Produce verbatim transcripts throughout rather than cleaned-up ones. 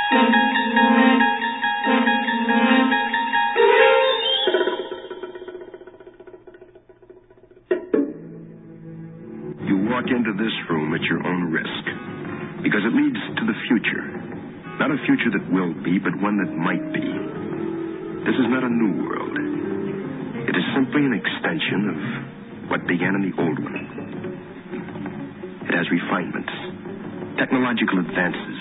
You walk into this room at your own risk, because it leads to the future. Not a future that will be, but one that might be. This is not a new world. It is simply an extension of what began in the old one. It has refinements, technological advances.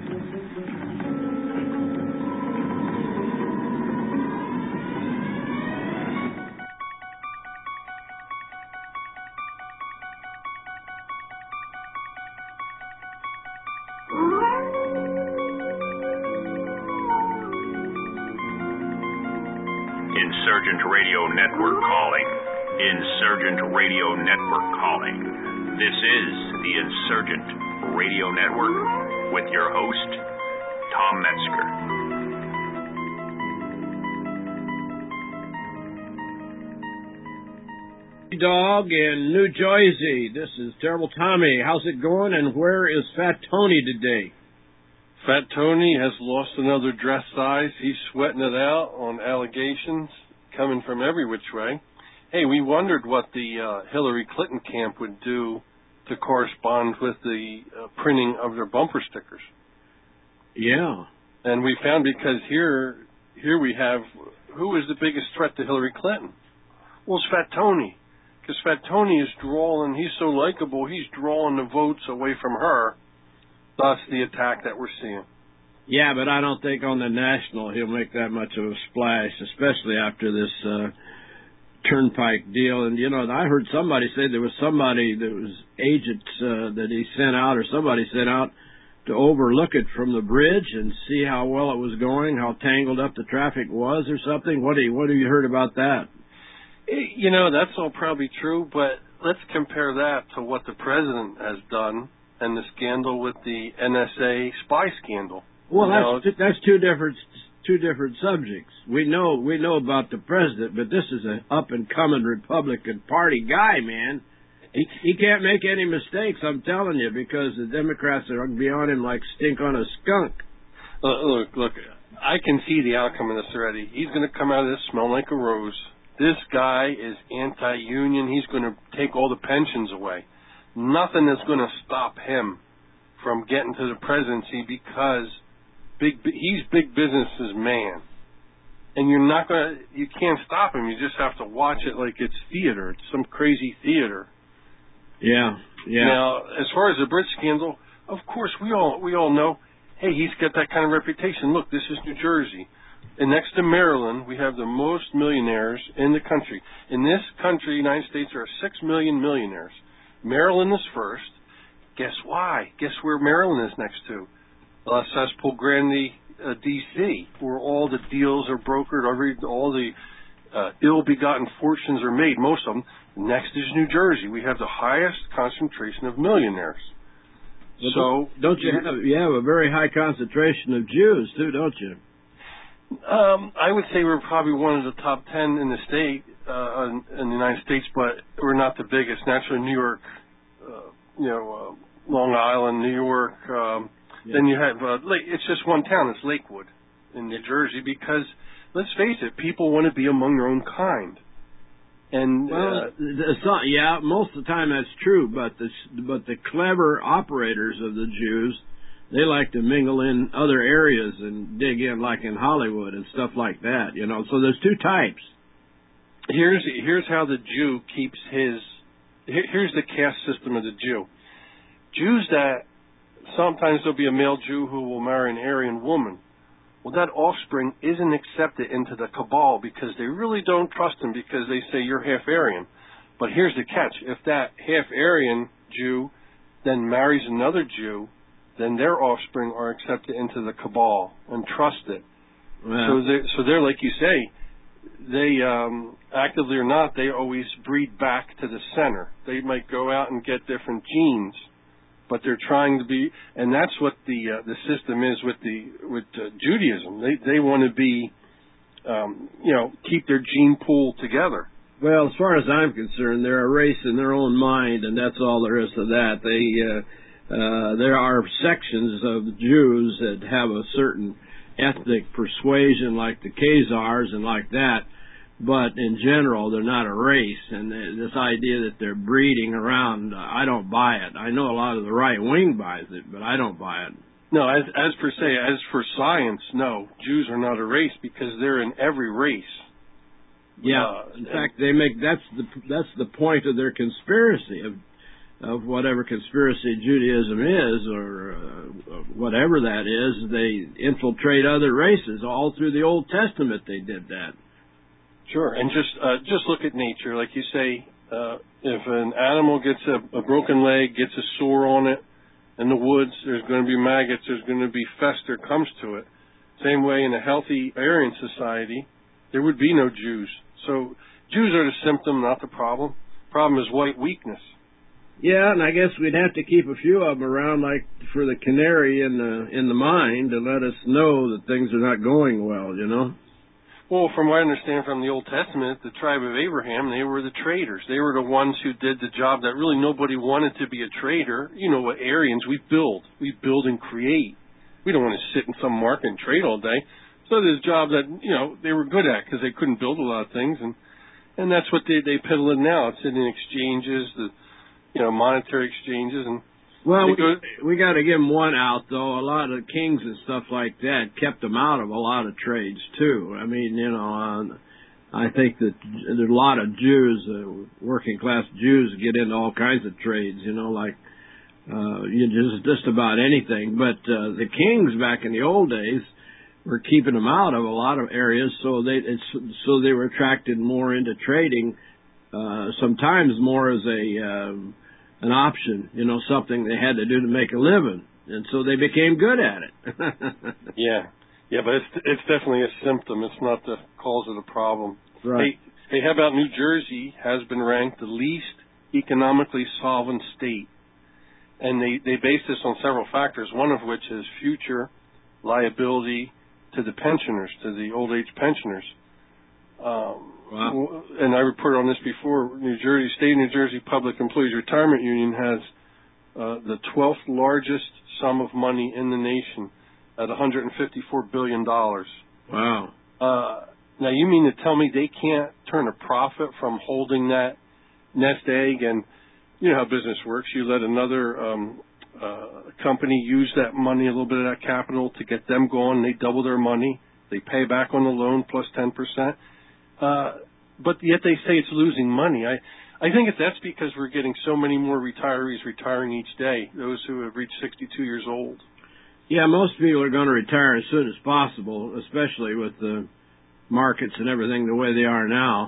Insurgent Radio Network calling. Insurgent Radio Network calling. This is the Insurgent Radio Network with your host, Tom Metzger. Dog in New Jersey. This is Terrible Tommy. How's it going, and where is Fat Tony today? Fat Tony has lost another dress size. He's sweating it out on allegations coming from every which way. Hey, we wondered what the uh, Hillary Clinton camp would do to correspond with the uh, printing of their bumper stickers. Yeah. And we found because here here we have, who is the biggest threat to Hillary Clinton? Well, it's Fat Tony. Because Fat Tony is drawing, he's so likable, he's drawing the votes away from her. Thus, the attack that we're seeing. Yeah, but I don't think on the national he'll make that much of a splash, especially after this uh, Turnpike deal. And, you know, I heard somebody say there was somebody, that was agents uh, that he sent out, or somebody sent out to overlook it from the bridge and see how well it was going, how tangled up the traffic was or something. What do you, what have you heard about that? You know, that's all probably true, but let's compare that to what the president has done and the scandal with the N S A spy scandal. Well, you know, that's that's two different two different subjects. We know we know about the president, but this is an up and coming Republican Party guy, man. He he can't make any mistakes. I'm telling you, because the Democrats are going to be on him like stink on a skunk. Uh, look, look, I can see the outcome of this already. He's going to come out of this smelling like a rose. This guy is anti-union. He's going to take all the pensions away. Nothing is going to stop him from getting to the presidency because big he's big business's man. And you're not going to, you can't stop him. You just have to watch it like it's theater. It's some crazy theater. Yeah, yeah. Now, as far as the Brit scandal, of course, we all we all know, hey, he's got that kind of reputation. Look, this is New Jersey. And next to Maryland, we have the most millionaires in the country. In this country, United States, there are six million millionaires. Maryland is first. Guess why? Guess where Maryland is next to? Uh, Cesspool Grande, uh, D C, where all the deals are brokered, every, all the uh, ill-begotten fortunes are made, most of them. Next is New Jersey. We have the highest concentration of millionaires. Well, so don't you have, you have a very high concentration of Jews, too, don't you? Um, I would say we're probably one of the top ten in the state, uh, in, in the United States, but we're not the biggest. Naturally, New York, uh, you know, uh, Long Island, New York. Um, yeah. Then you have, uh, Lake, it's just one town. It's Lakewood in New Jersey because, let's face it, people want to be among their own kind. And well, uh, it's not, yeah, most of the time that's true, but the but the clever operators of the Jews, they like to mingle in other areas and dig in, like in Hollywood and stuff like that, you know. So there's two types. Here's here's how the Jew keeps his. Here, here's the caste system of the Jew. Jews that sometimes there'll be a male Jew who will marry an Aryan woman. Well, that offspring isn't accepted into the cabal because they really don't trust him because they say you're half Aryan. But here's the catch: if that half Aryan Jew then marries another Jew, then their offspring are accepted into the cabal and trusted. Yeah. So, they, so they're, like you say, they, um, actively or not, they always breed back to the center. They might go out and get different genes, but they're trying to be, and that's what the uh, the system is with the with uh, Judaism. They they want to be, um, you know, keep their gene pool together. Well, as far as I'm concerned, they're a race in their own mind, and that's all there is to that. They uh, uh, there are sections of the Jews that have a certain ethnic persuasion, like the Khazars and like that, but in general, they're not a race. And this idea that they're breeding around, I don't buy it. I know a lot of the right wing buys it, but I don't buy it. No, as as per se, as for science, no, Jews are not a race because they're in every race. Yeah, uh, in fact, they make that's the that's the point of their conspiracy of of whatever conspiracy Judaism is, or uh, whatever that is. They infiltrate other races. All through the Old Testament, they did that. Sure, and just uh, just look at nature, like you say. Uh, if an animal gets a, a broken leg, gets a sore on it in the woods, there's going to be maggots. There's going to be fester comes to it. Same way in a healthy Aryan society, there would be no Jews. So Jews are the symptom, not the problem. Problem is white weakness. Yeah, and I guess we'd have to keep a few of them around, like for the canary in the in the mine, to let us know that things are not going well. You know. Well, from what I understand from the Old Testament, the tribe of Abraham, they were the traders. They were the ones who did the job that really nobody wanted to be a trader. You know what, Aryans, we build. We build and create. We don't want to sit in some market and trade all day. So there's jobs that, you know, they were good at because they couldn't build a lot of things. And, and that's what they, they peddle it now. It's in exchanges, the, you know, monetary exchanges. And Well, we, we got to give them one out, though. A lot of kings and stuff like that kept them out of a lot of trades, too. I mean, you know, uh, I think that there's a lot of Jews, uh, working-class Jews, get into all kinds of trades, you know, like uh, you just, just about anything. But uh, the kings back in the old days were keeping them out of a lot of areas, so they it's, so they were attracted more into trading, uh, sometimes more as a... Um, an option, you know, something they had to do to make a living. And so they became good at it. yeah. Yeah, but it's it's definitely a symptom. It's not the cause of the problem. Right. Hey, hey, how about New Jersey has been ranked the least economically solvent state? And they, they base this on several factors, one of which is future liability to the pensioners, to the old age pensioners. Um, Wow. And I reported on this before. New Jersey State New Jersey Public Employees Retirement Union has uh, the twelfth largest sum of money in the nation at one hundred fifty-four billion dollars. Wow. Uh, now, you mean to tell me they can't turn a profit from holding that nest egg? And you know how business works. You let another um, uh, company use that money, a little bit of that capital, to get them going. They double their money. They pay back on the loan plus ten percent. Uh, but yet they say it's losing money. I, I think if that's because we're getting so many more retirees retiring each day, those who have reached sixty-two years old. Yeah, most people are going to retire as soon as possible, especially with the markets and everything the way they are now.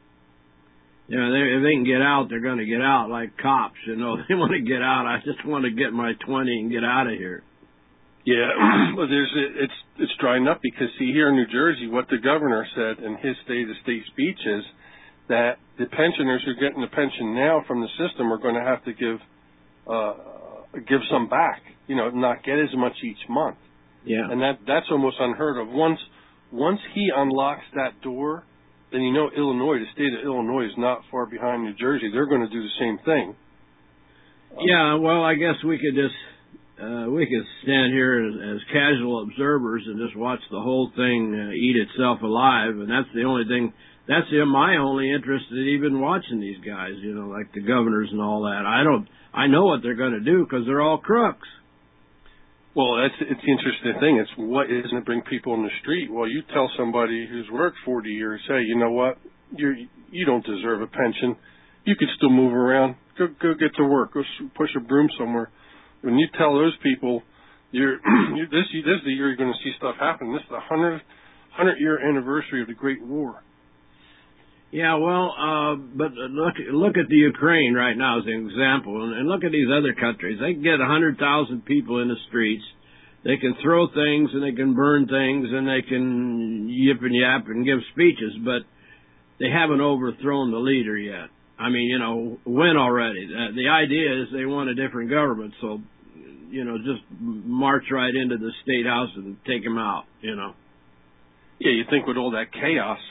You know, they, if they can get out, they're going to get out like cops. You know, they want to get out. I just want to get my twenty and get out of here. Yeah, well, there's it's it's drying up because, see, here in New Jersey, what the governor said in his State of the State speech is that the pensioners who are getting the pension now from the system are going to have to give uh, give some back, you know, not get as much each month. Yeah. And that that's almost unheard of. Once once he unlocks that door, then you know Illinois, the state of Illinois, is not far behind New Jersey. They're going to do the same thing. Yeah, well, I guess we could just... Uh, we could stand here as, as casual observers and just watch the whole thing uh, eat itself alive, and that's the only thing, that's the, my only interest in even watching these guys, you know, like the governors and all that. I don't, I know what they're going to do because they're all crooks. Well, that's it's the interesting thing. It's what isn't it bring people in the street? Well, you tell somebody who's worked forty years, hey, you know what, you you don't deserve a pension. You could still move around. Go go get to work. Go push a broom somewhere. When you tell those people, you're, you, this, you, this is the year you're going to see stuff happen. This is the hundredth, hundred-year anniversary of the Great War. Yeah, well, uh, but look look at the Ukraine right now as an example, and, and look at these other countries. They can get one hundred thousand people in the streets. They can throw things, and they can burn things, and they can yip and yap and give speeches, but they haven't overthrown the leader yet. I mean, you know, when already? Uh, the idea is they want a different government, so, you know, just march right into the State House and take him out, you know. Yeah, you think with all that chaos,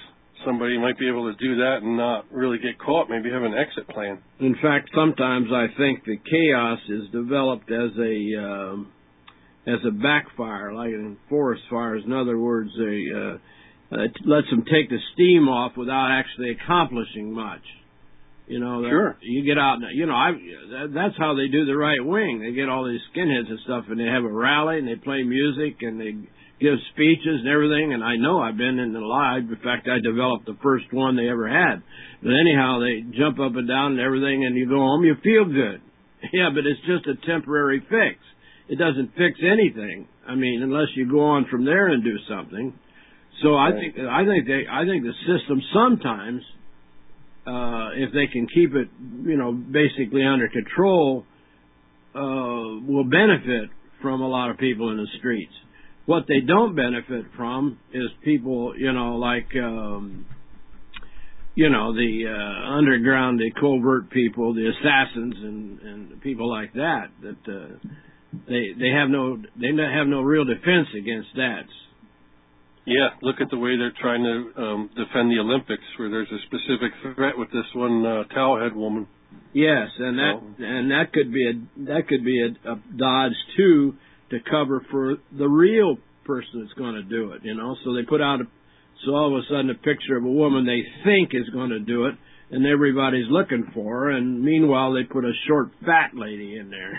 somebody might be able to do that and not really get caught, maybe have an exit plan. In fact, sometimes I think the chaos is developed as a um, as a backfire, like in forest fires. In other words, a, uh, it lets them take the steam off without actually accomplishing much. You know, that, sure. You get out, and, you know, I, that's how they do the right wing. They get all these skinheads and stuff, and they have a rally, and they play music, and they give speeches and everything, and I know I've been in the live. In fact, I developed the first one they ever had. But anyhow, they jump up and down and everything, and you go home, you feel good. Yeah, but it's just a temporary fix. It doesn't fix anything. I mean, unless you go on from there and do something. So I think I think they I think the system sometimes, uh, if they can keep it, you know, basically under control, uh, will benefit from a lot of people in the streets. What they don't benefit from is people, you know, like, um, you know, the uh, underground, the covert people, the assassins, and, and people like that. That uh, they they have no they have no real defense against that. Yeah, look at the way they're trying to um, defend the Olympics, where there's a specific threat with this one uh, towelhead woman. Yes, and that so. and that could be a that could be a, a dodge too, to cover for the real person that's going to do it, you know. So they put out, a, so all of a sudden a picture of a woman they think is going to do it, and everybody's looking for her, and meanwhile they put a short, fat lady in there.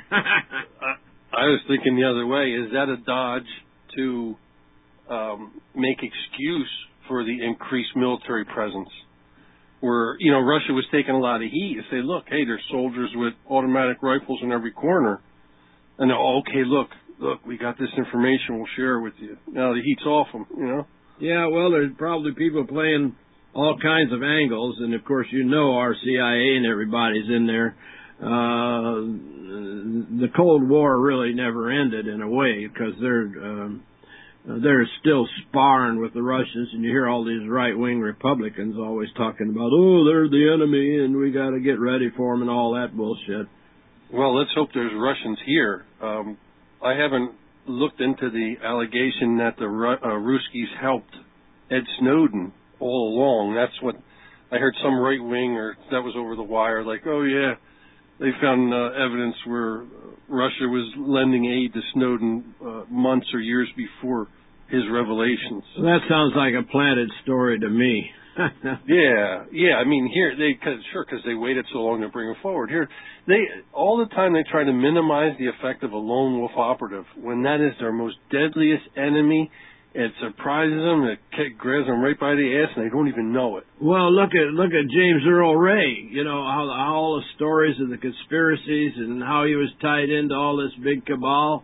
I was thinking the other way. Is that a dodge to um, make excuse for the increased military presence? Where, you know, Russia was taking a lot of heat to say, look, hey, there's soldiers with automatic rifles in every corner. And, oh, okay, look, look, we got this information, we'll share it with you. Now the heat's off them, you know? Yeah, well, there's probably people playing all kinds of angles, and of course you know our C I A and everybody's in there. Uh, the Cold War really never ended in a way, because they're, um, they're still sparring with the Russians, and you hear all these right-wing Republicans always talking about, oh, they're the enemy, and we got to get ready for them, and all that bullshit. Well, let's hope there's Russians here. Um, I haven't looked into the allegation that the Ru- uh, Ruskies helped Ed Snowden all along. That's what I heard some right wing, or that was over the wire, like, oh, yeah, they found uh, evidence where Russia was lending aid to Snowden uh, months or years before his revelations. That sounds like a planted story to me. yeah, yeah. I mean, here they cause, sure because they waited so long to bring it forward. Here, they all the time they try to minimize the effect of a lone wolf operative when that is their most deadliest enemy. It surprises them, it grabs them right by the ass, and they don't even know it. Well, look at look at James Earl Ray. You know how, how all the stories of the conspiracies and how he was tied into all this big cabal,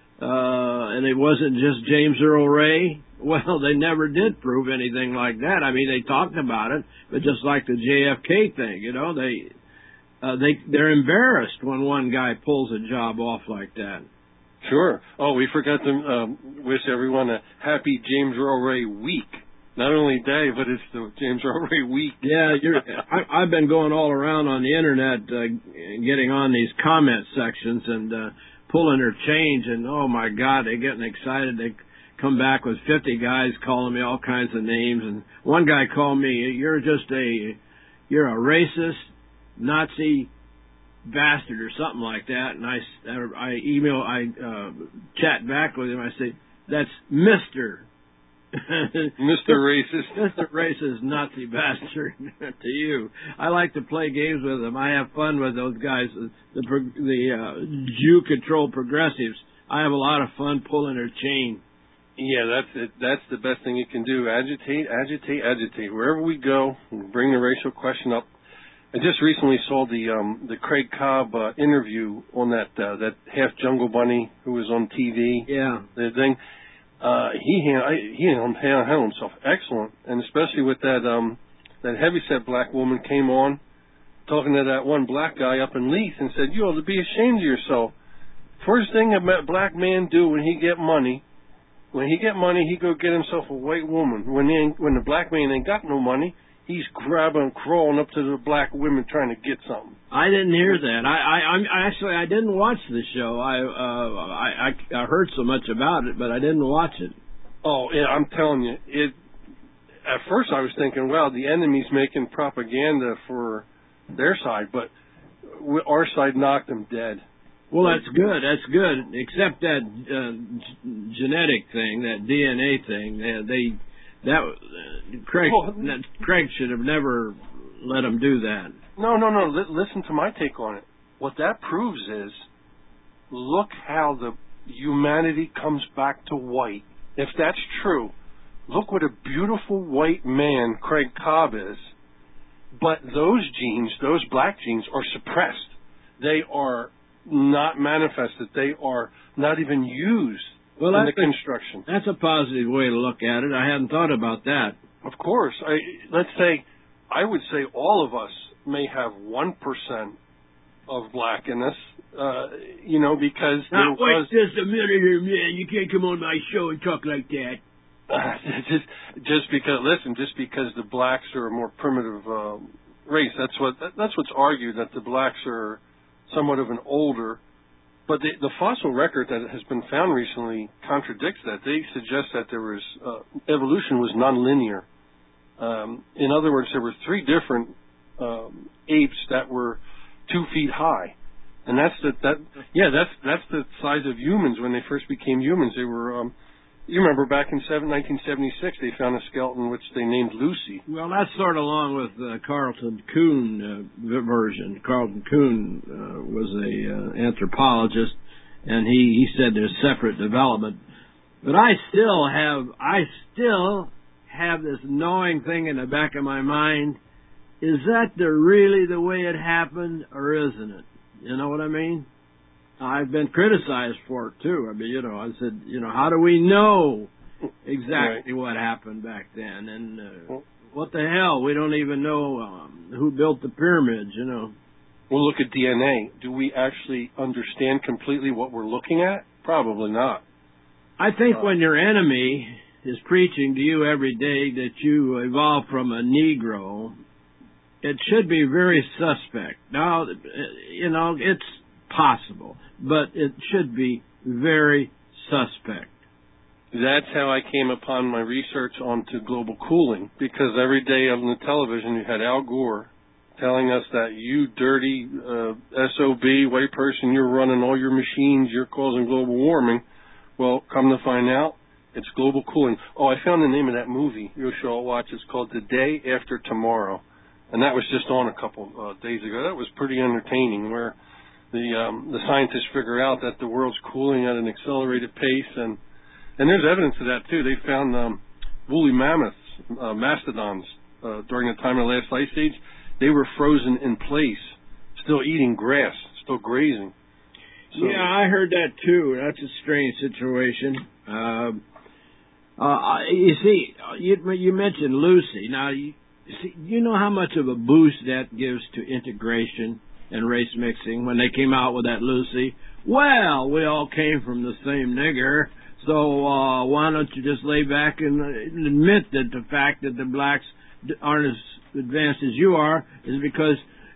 uh, and it wasn't just James Earl Ray. Well, they never did prove anything like that. I mean, they talked about it, but just like the J F K thing, you know, they uh, they they're embarrassed when one guy pulls a job off like that. Sure. Oh, we forgot to um, wish everyone a happy James Earl Ray week. Not only day, but it's the James Earl Ray week. Yeah, you're, I, I've been going all around on the internet, uh, getting on these comment sections and uh, pulling their change, and oh my God, they're getting excited. They come back with fifty guys calling me all kinds of names, and one guy called me, "You're just a, you're a racist, Nazi bastard," or something like that. And I, I email, I uh, chat back with him. I say, "That's Mister Mister Racist, Mister Racist Nazi bastard." To you, I like to play games with them. I have fun with those guys, the the uh, Jew-controlled progressives. I have a lot of fun pulling their chain. Yeah, that's it. That's the best thing you can do. Agitate, agitate, agitate. Wherever we go, bring the racial question up. I just recently saw the um, the Craig Cobb uh, interview on that uh, that half Jungle Bunny who was on T V. Yeah, the thing. Uh, he hand, he handled himself excellent, and especially with that um, that heavyset black woman came on talking to that one black guy up in Leith and said, "You ought to be ashamed of yourself. First thing a black man do when he get money." When he get money, he go get himself a white woman. When he ain't, when the black man ain't got no money, he's grabbing, crawling up to the black women trying to get something. I didn't hear that. I, I, I actually I didn't watch the show. I, uh, I, I, I heard so much about it, but I didn't watch it. Oh, yeah, I'm telling you, it. at first I was thinking, well, the enemy's making propaganda for their side, but our side knocked them dead. Well, that's good. That's good. Except that uh, g- genetic thing, that D N A thing. They, they that uh, Craig well, that, Craig should have never let them do that. No, no, no. L- listen to my take on it. What that proves is, look how the humanity comes back to white. If that's true, look what a beautiful white man Craig Cobb is. But those genes, those black genes, are suppressed. They are not manifested. They are not even used well, in the a, construction. That's a positive way to look at it. I hadn't thought about that. Of course. I, let's say, I would say all of us may have one percent of black in us, uh, you know, because now, there was... wait just a minute here, man. You can't come on my show and talk like that. Uh, just, just because, listen, just because the blacks are a more primitive uh, race, that's what that, that's what's argued, that the blacks are somewhat of an older. But the, the fossil record that has been found recently contradicts that. They suggest that there was uh, evolution was nonlinear. Um, in other words, there were three different um, apes that were two feet high, and that's the that yeah that's that's the size of humans when they first became humans. They were. Um, You remember back in nineteen seventy-six, they found a skeleton which they named Lucy. Well, that's sort of along with uh, Carlton Kuhn uh, version. Carlton Kuhn uh, was a uh, anthropologist, and he, he said there's separate development. But I still have I still have this gnawing thing in the back of my mind. Is that the really the way it happened, or isn't it? You know what I mean? I've been criticized for it, too. I mean, you know, I said, you know, how do we know exactly right. what happened back then? And uh, what the hell? We don't even know um, who built the pyramids, you know. Well, look at D N A. Do we actually understand completely what we're looking at? Probably not. I think uh, when your enemy is preaching to you every day that you evolved from a Negro, it should be very suspect. Now, you know, it's possible, but it should be very suspect. That's how I came upon my research onto global cooling, because every day on the television you had Al Gore telling us that you dirty uh, S O B, white person, you're running all your machines, you're causing global warming. Well, come to find out, it's global cooling. Oh, I found the name of that movie you should all watch. It's called The Day After Tomorrow, and that was just on a couple uh, days ago. That was pretty entertaining, where the um, the scientists figure out that the world's cooling at an accelerated pace, and and there's evidence of that too. They found um, woolly mammoths, uh, mastodons, uh, during the time of the last ice age. They were frozen in place, still eating grass, still grazing. So, yeah, I heard that too. That's a strange situation. Uh, uh, you see, you, you mentioned Lucy. Now, you see, you know how much of a boost that gives to integration and race mixing when they came out with that Lucy? Well, we all came from the same nigger, so uh, why don't you just lay back and admit that the fact that the blacks aren't as advanced as you are is because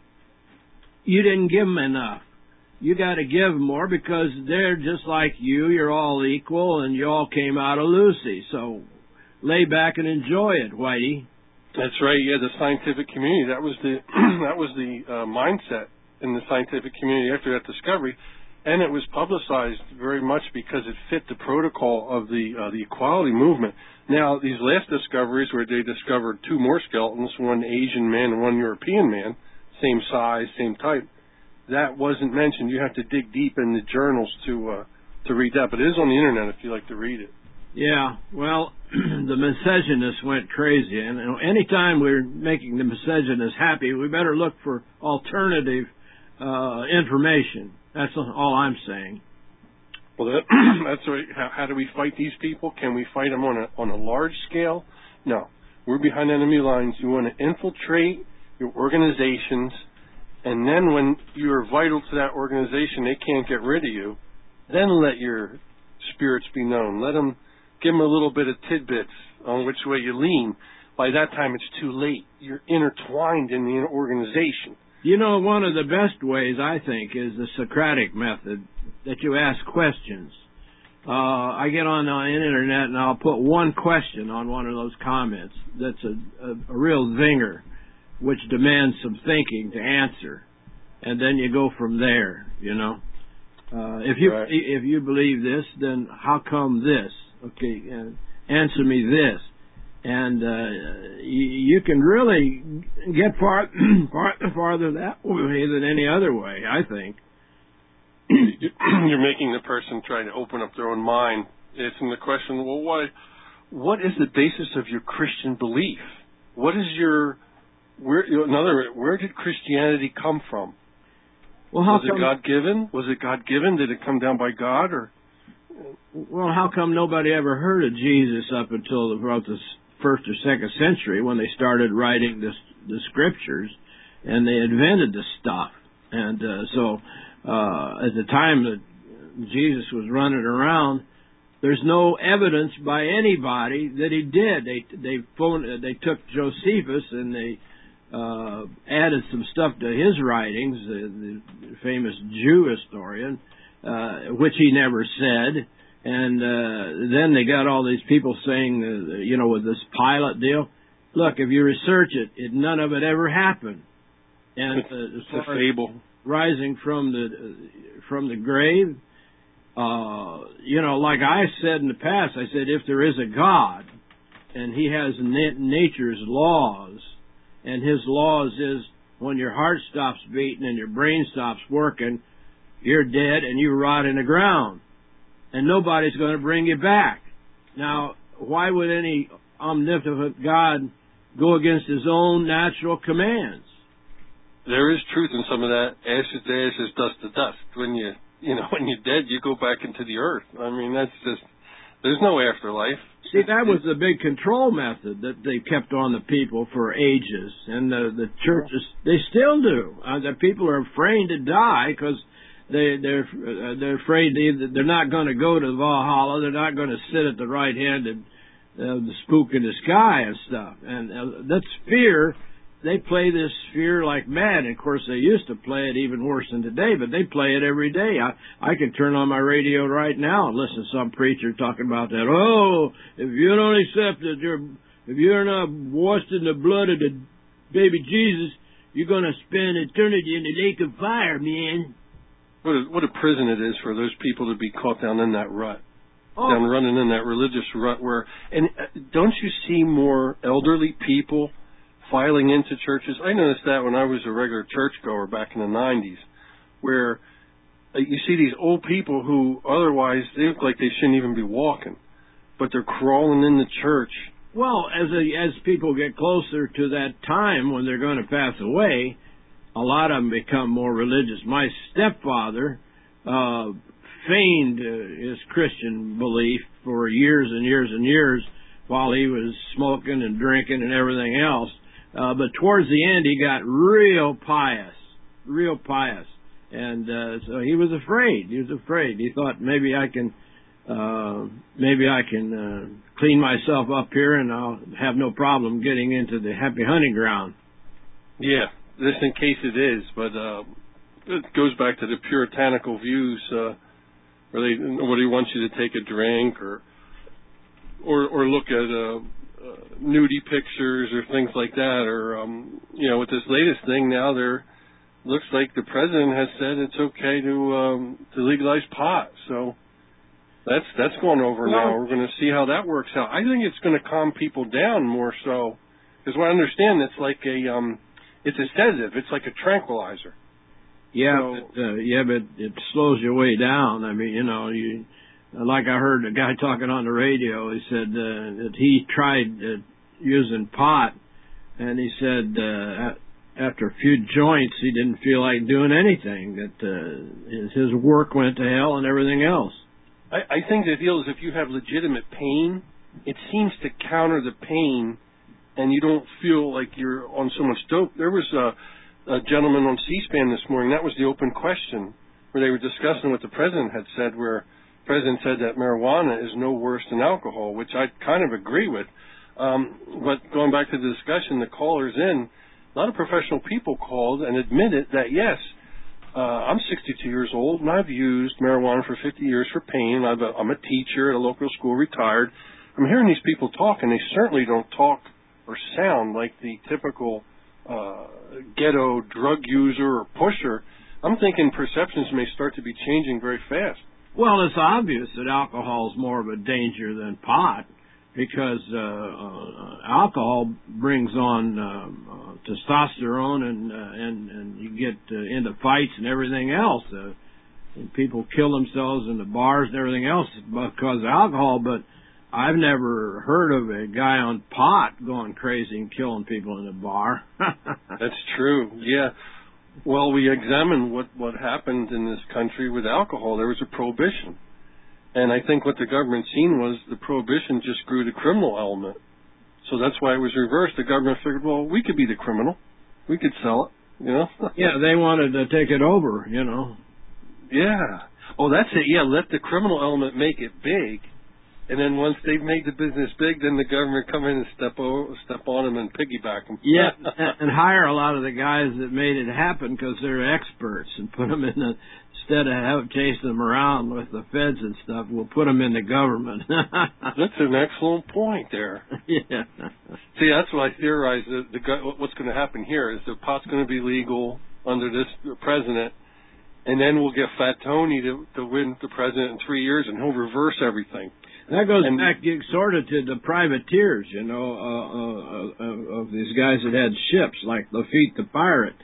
you didn't give them enough. You got to give more because they're just like you. You're all equal, and you all came out of Lucy. So lay back and enjoy it, Whitey. That's right. Yeah, the scientific community. That was the that was the uh, mindset in the scientific community after that discovery, and it was publicized very much because it fit the protocol of the uh, the equality movement. Now, these last discoveries, where they discovered two more skeletons, one Asian man and one European man, same size, same type, that wasn't mentioned. You have to dig deep in the journals to uh, to read that, but it is on the internet if you like to read it. Yeah, well, the miscegennists went crazy, and anytime we're making the miscegennists happy, we better look for alternative uh, information. That's all I'm saying. Well, that, that's right. How, how do we fight these people? Can we fight them on a on a large scale? No. We're behind enemy lines. You want to infiltrate your organizations, and then when you're vital to that organization, they can't get rid of you. Then let your spirits be known. Let them give them a little bit of tidbits on which way you lean. By that time, it's too late. You're intertwined in the organization. You know, one of the best ways, I think, is the Socratic method, that you ask questions. uh, I get on the internet and I'll put one question on one of those comments that's a, a, a real zinger, which demands some thinking to answer, and then you go from there. You know, uh, if you right. if you believe this, then how come this? Okay, uh, answer me this, and uh, you, you can really get far, far farther that way than any other way, I think. You're making the person try to open up their own mind, asking the question, well, why, what is the basis of your Christian belief? What is your, where, in other words, where did Christianity come from? Well, how was come, it God-given? Was it God-given? Did it come down by God? Or? Well, how come nobody ever heard of Jesus up until about the first or second century when they started writing this, the scriptures and they invented this stuff? And uh, so... Uh, at the time that Jesus was running around, there's no evidence by anybody that he did. They they phoned, they took Josephus and they uh, added some stuff to his writings, the, the famous Jew historian, uh, which he never said. And uh, then they got all these people saying, uh, you know, with this Pilate deal. Look, if you research it, it none of it ever happened. And it's, uh, it's a fable. Rising from the from the grave, uh, you know, like I said in the past, I said if there is a God and He has na- nature's laws, and His laws is when your heart stops beating and your brain stops working, you're dead and you rot in the ground, and nobody's going to bring you back. Now, why would any omnipotent God go against His own natural commands? There is truth in some of that. Ashes to ashes, dust to dust. When you, you know, when you're dead, you go back into the earth. I mean, that's just, there's no afterlife. See, that was the big control method that they kept on the people for ages. And the, the churches, they still do. Uh, the people are afraid to die because they, they're, uh, they're afraid they, they're not going to go to Valhalla. They're not going to sit at the right hand of uh, the spook in the sky and stuff. And uh, that's fear. They play this fear like mad. And of course, they used to play it even worse than today, but they play it every day. I, I can turn on my radio right now and listen to some preacher talking about that. Oh, if you don't accept that you're, if you're not washed in the blood of the baby Jesus, you're going to spend eternity in the lake of fire, man. What a, what a prison it is for those people to be caught down in that rut. Oh. Down running in that religious rut where, and don't you see more elderly people filing into churches? I noticed that when I was a regular churchgoer back in the nineties, where you see these old people who otherwise they look like they shouldn't even be walking, but they're crawling in the church. Well, as a, as people get closer to that time when they're going to pass away, a lot of them become more religious. My stepfather uh, feigned uh, his Christian belief for years and years and years while he was smoking and drinking and everything else. Uh, but towards the end, he got real pious, real pious. And uh, so he was afraid. He was afraid. He thought maybe I can, uh, maybe I can uh, clean myself up here and I'll have no problem getting into the happy hunting ground. Yeah, just in case it is. But uh, it goes back to the puritanical views uh, where they, nobody wants you to take a drink or or, or look at Uh, Uh, nudie pictures or things like that, or um, you know, with this latest thing now, there looks like the president has said it's okay to um, to legalize pot. So that's that's going over well, now. We're going to see how that works out. I think it's going to calm people down more so, because what I understand, it's like a um, it's a sedative. It's like a tranquilizer. Yeah, so, but, uh, yeah, but it slows you way down. I mean, you know, you. Like I heard a guy talking on the radio, he said uh, that he tried uh, using pot, and he said uh, after a few joints, he didn't feel like doing anything, that uh, his, his work went to hell and everything else. I, I think the deal is if you have legitimate pain, it seems to counter the pain, and you don't feel like you're on so much dope. There was a, a gentleman on C-SPAN this morning, that was the open question, where they were discussing what the president had said, where the president said that marijuana is no worse than alcohol, which I kind of agree with. Um, but going back to the discussion, the callers in, a lot of professional people called and admitted that, yes, uh, I'm sixty-two years old, and I've used marijuana for fifty years for pain. I've a, I'm a teacher at a local school, retired. I'm hearing these people talk, and they certainly don't talk or sound like the typical uh, ghetto drug user or pusher. I'm thinking perceptions may start to be changing very fast. Well, it's obvious that alcohol is more of a danger than pot, because uh, uh, alcohol brings on uh, uh, testosterone, and uh, and and you get uh, into fights and everything else. Uh, and people kill themselves in the bars and everything else because of alcohol. But I've never heard of a guy on pot going crazy and killing people in a bar. That's true. Yeah. Well, we examined what what happened in this country with alcohol. There was a prohibition. And I think what the government seen was the prohibition just grew the criminal element. So that's why it was reversed. The government figured, well, we could be the criminal. We could sell it, you know? Yeah, they wanted to take it over, you know. Yeah. Oh, that's it. Yeah, let the criminal element make it big. And then once they've made the business big, then the government come in and step over, step on them and piggyback them. Yeah, and hire a lot of the guys that made it happen because they're experts, and put them in the, instead of have, chasing them around with the feds and stuff, we'll put them in the government. That's an excellent point there. Yeah. See, that's what I theorize. The, the, what's going to happen here is the pot's going to be legal under this president, and then we'll get Fat Tony to, to win the president in three years, and he'll reverse everything. That goes and, back sort of to the privateers, you know, uh, uh, uh, of these guys that had ships, like Lafitte the pirate.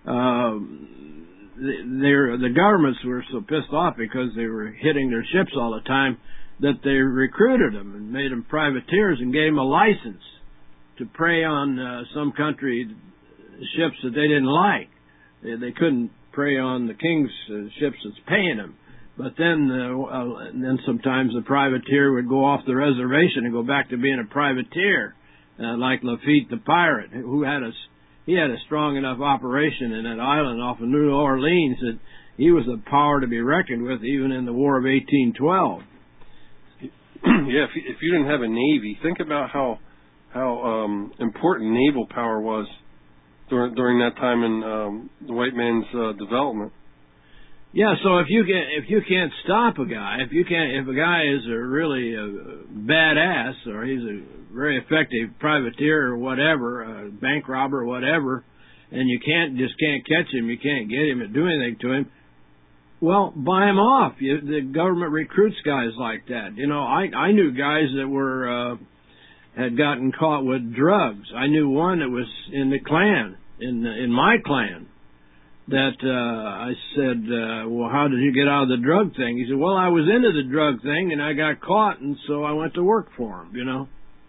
Um, they, the governments were so pissed off because they were hitting their ships all the time that they recruited them and made them privateers and gave them a license to prey on uh, some country ships that they didn't like. They, they couldn't prey on the king's uh, ships that's paying them. But then, uh, uh, and then sometimes the privateer would go off the reservation and go back to being a privateer, uh, like Lafitte the pirate, who had a he had a strong enough operation in that island off of New Orleans that he was a power to be reckoned with, even in the War of eighteen twelve. Yeah, if you, if you didn't have a navy, think about how how um, important naval power was during during that time in um, the white man's uh, development. Yeah, so if you can, if you can't stop a guy, if you can't, if a guy is a really a badass, or he's a very effective privateer or whatever, a bank robber or whatever, and you can't just can't catch him, you can't get him to do anything to him, well, buy him off. You, the government recruits guys like that. You know, I I knew guys that were uh, had gotten caught with drugs. I knew one that was in the Klan, in in my Klan. That uh, I said, uh, well, how did you get out of the drug thing? He said, well, I was into the drug thing, and I got caught, and so I went to work for him, you know.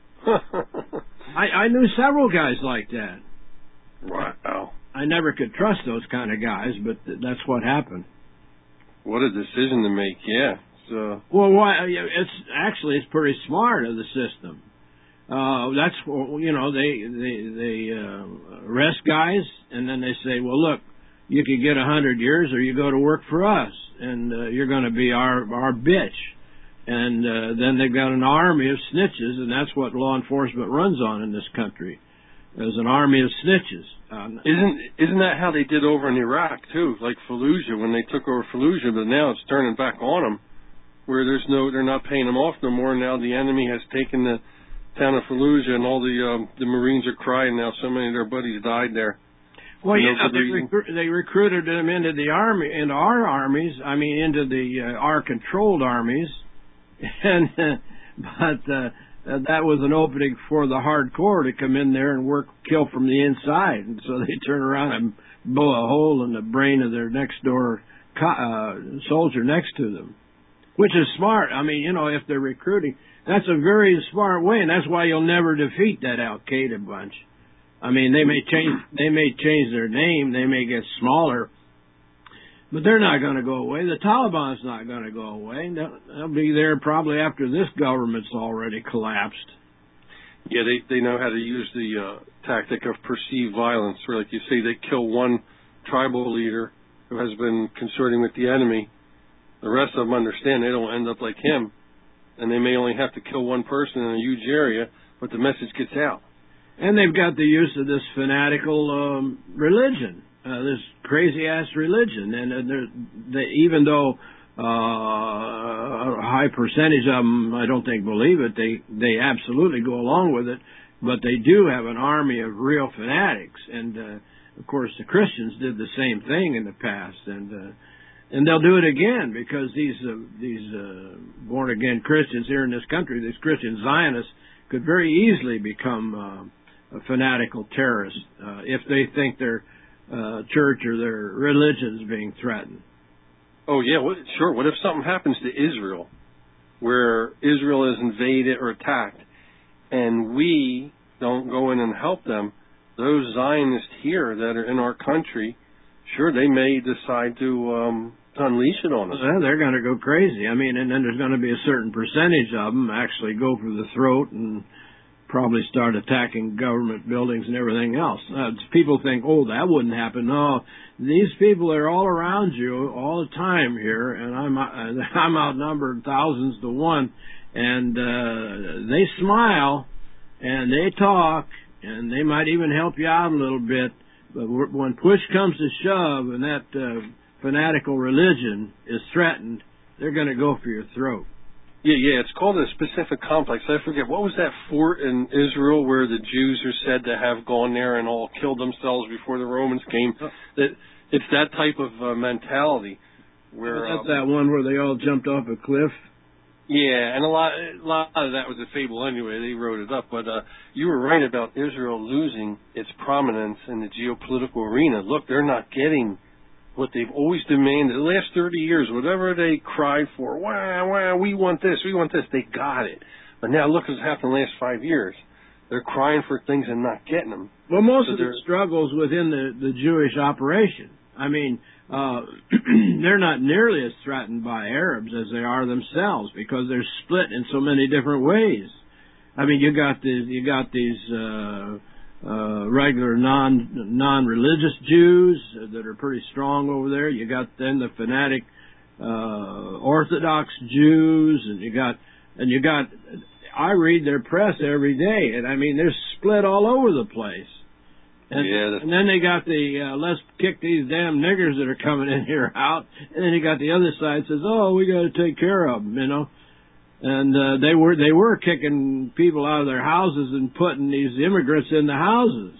I, I knew several guys like that. Wow. I never could trust those kind of guys, but th- that's what happened. What a decision to make, yeah. So. Well, why, it's actually, it's pretty smart of the system. Uh, that's, you know, they, they, they uh, arrest guys, and then they say, well, look, you could get a hundred years, or you go to work for us, and uh, you're going to be our our bitch. And uh, then they've got an army of snitches, and that's what law enforcement runs on in this country. There's an army of snitches. Um, isn't isn't that how they did over in Iraq too? Like Fallujah, when they took over Fallujah, but now it's turning back on them, where there's no, they're not paying them off no more. Now the enemy has taken the town of Fallujah, and all the um, the Marines are crying now. So many of their buddies died there. Well, yeah, they, recru- they recruited them into the army, into our armies. I mean, into the uh, our controlled armies, and uh, but uh, that was an opening for the hardcore to come in there and work, kill from the inside. And so they turn around and blow a hole in the brain of their next door co- uh, soldier next to them, which is smart. I mean, you know, if they're recruiting, that's a very smart way, and that's why you'll never defeat that Al Qaeda bunch. I mean, they may change, they may change their name, they may get smaller, but they're not going to go away. The Taliban's not going to go away. They'll, they'll be there probably after this government's already collapsed. Yeah, they they know how to use the uh, tactic of perceived violence, where, like you say, they kill one tribal leader who has been consorting with the enemy. The rest of them understand they don't end up like him, and they may only have to kill one person in a huge area, but the message gets out. And they've got the use of this fanatical um, religion. uh, this crazy ass religion, and, and they, even though uh, a high percentage of them, I don't think, believe it, they they absolutely go along with it. But they do have an army of real fanatics, and uh, of course the Christians did the same thing in the past, and uh, and they'll do it again because these uh, these uh, born again Christians here in this country, these Christian Zionists, could very easily become uh, a fanatical terrorists uh, if they think their uh, church or their religion is being threatened. Oh yeah, what, sure. What if something happens to Israel, where Israel is invaded or attacked, and we don't go in and help them? Those Zionists here that are in our country, sure, they may decide to, um, to unleash it on us. Well, they're going to go crazy. I mean, and then there's going to be a certain percentage of them actually go for the throat and probably start attacking government buildings and everything else. Uh, people think, oh, that wouldn't happen. No, these people are all around you all the time here, and I'm I'm outnumbered thousands to one, and uh, they smile and they talk and they might even help you out a little bit. But when push comes to shove and that uh, fanatical religion is threatened, they're going to go for your throat. Yeah, yeah, it's called a specific complex. I forget, what was that fort in Israel where the Jews are said to have gone there and all killed themselves before the Romans came? That It's that type of uh, mentality. Where That's um, that one where they all jumped off a cliff? Yeah, and a lot, a lot of that was a fable anyway. They wrote it up. But uh, you were right about Israel losing its prominence in the geopolitical arena. Look, they're not getting what they've always demanded. The last thirty years, whatever they cried for, wah, wah, we want this, we want this, they got it. But now look what's happened the last five years. They're crying for things and not getting them. Well, most so of the struggles within the, the Jewish operation. I mean, uh, they're not nearly as threatened by Arabs as they are themselves because they're split in so many different ways. I mean, you got these, you got these uh, uh, regular non non-religious Jews that are pretty strong over there. You got then the fanatic uh, Orthodox Jews, and you got and you got. I read their press every day, and I mean they're split all over the place. And, yeah, and then they got the uh, let's kick these damn niggers that are coming in here out, and then you got the other side says, oh, we got to take care of them, you know. And uh, they were they were kicking people out of their houses and putting these immigrants in the houses.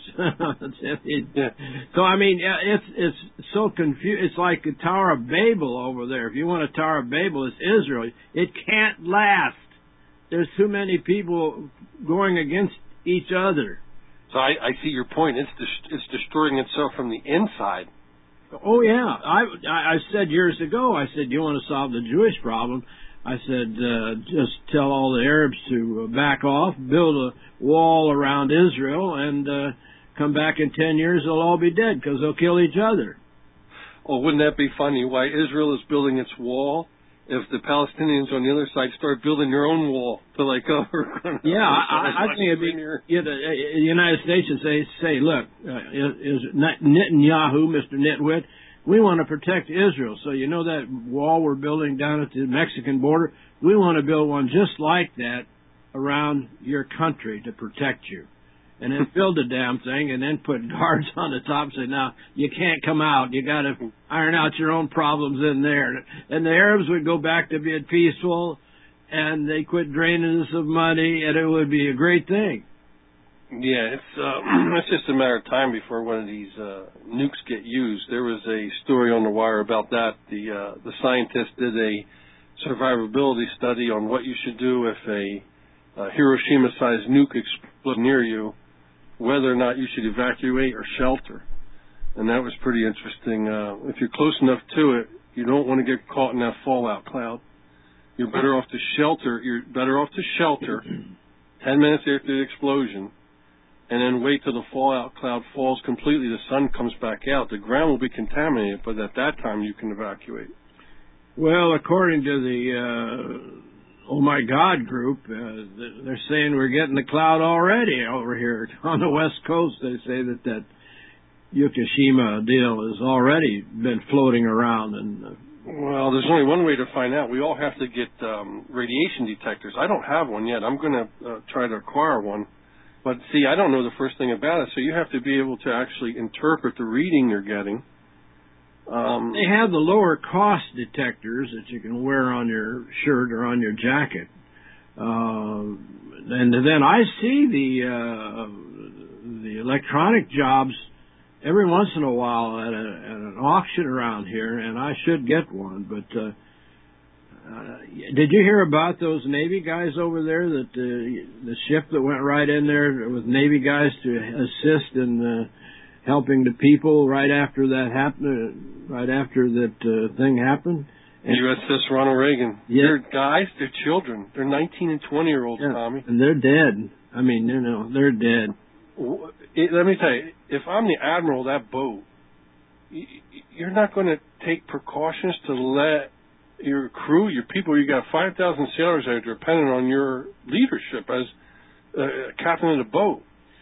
yeah. So I mean, it's it's so confused. It's like the Tower of Babel over there. If you want a Tower of Babel, it's Israel. It can't last. There's too many people going against each other. So I, I see your point. It's des- it's destroying itself from the inside. Oh yeah, I I said years ago. I said, you want to solve the Jewish problem? I said, uh, just tell all the Arabs to back off, build a wall around Israel, and uh, come back in ten years, they'll all be dead because they'll kill each other. Oh, wouldn't that be funny? Why Israel is building its wall, if the Palestinians on the other side start building their own wall to like, oh, we're going to... Yeah, I, I think it'd be, you know, the United States would say, say, look, uh, is, is Netanyahu, Mister Nitwit, we want to protect Israel. So you know that wall we're building down at the Mexican border? We want to build one just like that around your country to protect you. And then build the damn thing and then put guards on the top and say, now, you can't come out. You got to iron out your own problems in there. And the Arabs would go back to being peaceful and they quit draining us of money and it would be a great thing. Yeah, it's uh, it's just a matter of time before one of these uh, nukes get used. There was a story on the wire about that. The uh, the scientists did a survivability study on what you should do if a uh, Hiroshima-sized nuke explodes near you, whether or not you should evacuate or shelter. And that was pretty interesting. Uh, if you're close enough to it, you don't want to get caught in that fallout cloud. You're better off to shelter. You're better off to shelter ten minutes after the explosion, and then wait till the fallout cloud falls completely, the sun comes back out. The ground will be contaminated, but at that time you can evacuate. Well, according to the uh, Oh My God group, uh, they're saying we're getting the cloud already over here on the West Coast. They say that that Fukushima deal has already been floating around. And uh, well, there's only one way to find out. We all have to get um, radiation detectors. I don't have one yet. I'm going to uh, try to acquire one. But see, I don't know the first thing about it, so you have to be able to actually interpret the reading you're getting. Um, they have the lower cost detectors that you can wear on your shirt or on your jacket. Uh, and then I see the uh, the electronic jobs every once in a while at, a, at an auction around here, and I should get one. But uh, uh, did you hear about those Navy guys over there? That uh, the ship that went right in there with Navy guys to assist in uh, helping the people right after that happened, right after that uh, thing happened. And U S S Ronald Reagan. Yeah. They're guys, they're children. They're nineteen and twenty year olds, yeah, Tommy. And they're dead. I mean, you know, they're dead. It, let me tell you, if I'm the admiral of that boat, you're not going to take precautions to let your crew, your people, you got five thousand sailors that are dependent on your leadership as uh, captain of the boat.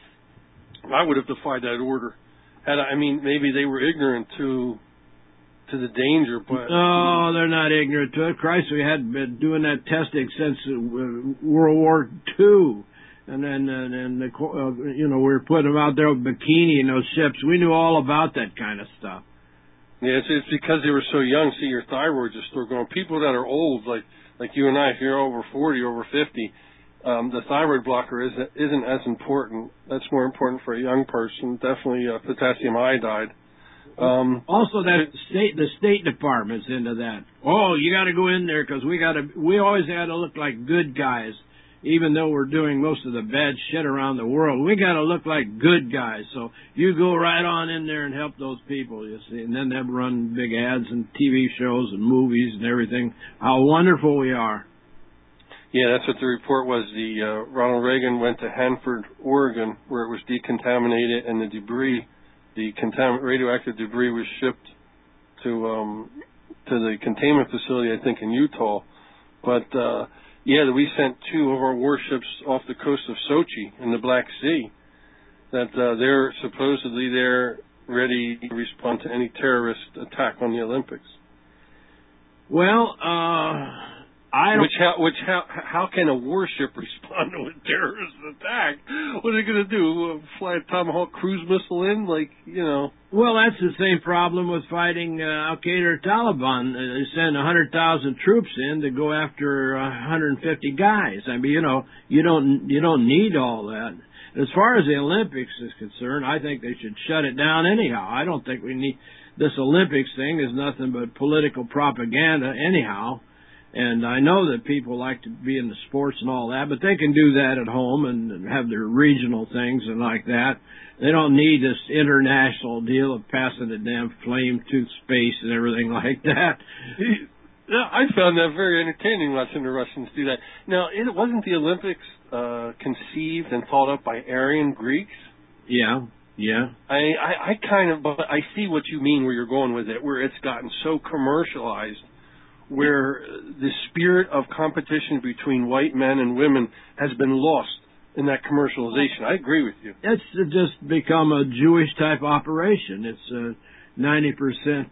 I would have defied that order. Had I, I mean, maybe they were ignorant to to the danger, but no, they're not ignorant to it. Christ, we had been doing that testing since uh, World War Two, and then and, and the, uh, you know we were putting them out there with bikini in those ships. We knew all about that kind of stuff. Yeah, it's, it's because they were so young. See, your thyroid just started going. People that are old, like like you and I, if you're over forty, over fifty, um, the thyroid blocker isn't isn't as important. That's more important for a young person. Definitely uh, potassium iodide. Um, also, that state the State Department's into that. Oh, you got to go in there because we got to. We always got to look like good guys, even though we're doing most of the bad shit around the world. We got to look like good guys. So you go right on in there and help those people. You see, and then they run big ads and T V shows and movies and everything. How wonderful we are. Yeah, that's what the report was. The uh, Ronald Reagan went to Hanford, Oregon, where it was decontaminated, and the debris. The contamin- radioactive debris was shipped to um, to the containment facility, I think, in Utah. But, uh, yeah, we sent two of our warships off the coast of Sochi in the Black Sea. That uh, they're supposedly there ready to respond to any terrorist attack on the Olympics. Well, uh... I which how which how how can a warship respond to a terrorist attack? What are they going to do? Uh, fly a Tomahawk cruise missile in? Like, you know. Well, that's the same problem with fighting uh, Al Qaeda or Taliban. Uh, they send a hundred thousand troops in to go after a hundred and fifty guys. I mean, you know, you don't you don't need all that. As far as the Olympics is concerned, I think they should shut it down anyhow. I don't think we need this Olympics thing is nothing but political propaganda anyhow. And I know that people like to be in the sports and all that, but they can do that at home and have their regional things and like that. They don't need this international deal of passing the damn flame to space and everything like that. Yeah, I found that very entertaining watching the Russians do that. Now, it wasn't the Olympics uh, conceived and thought up by Aryan Greeks? Yeah, yeah. I, I, I kind of, but I see what you mean where you're going with it, where it's gotten so commercialized, where the spirit of competition between white men and women has been lost in that commercialization. I agree with you. It's just become a Jewish-type operation. It's uh, ninety percent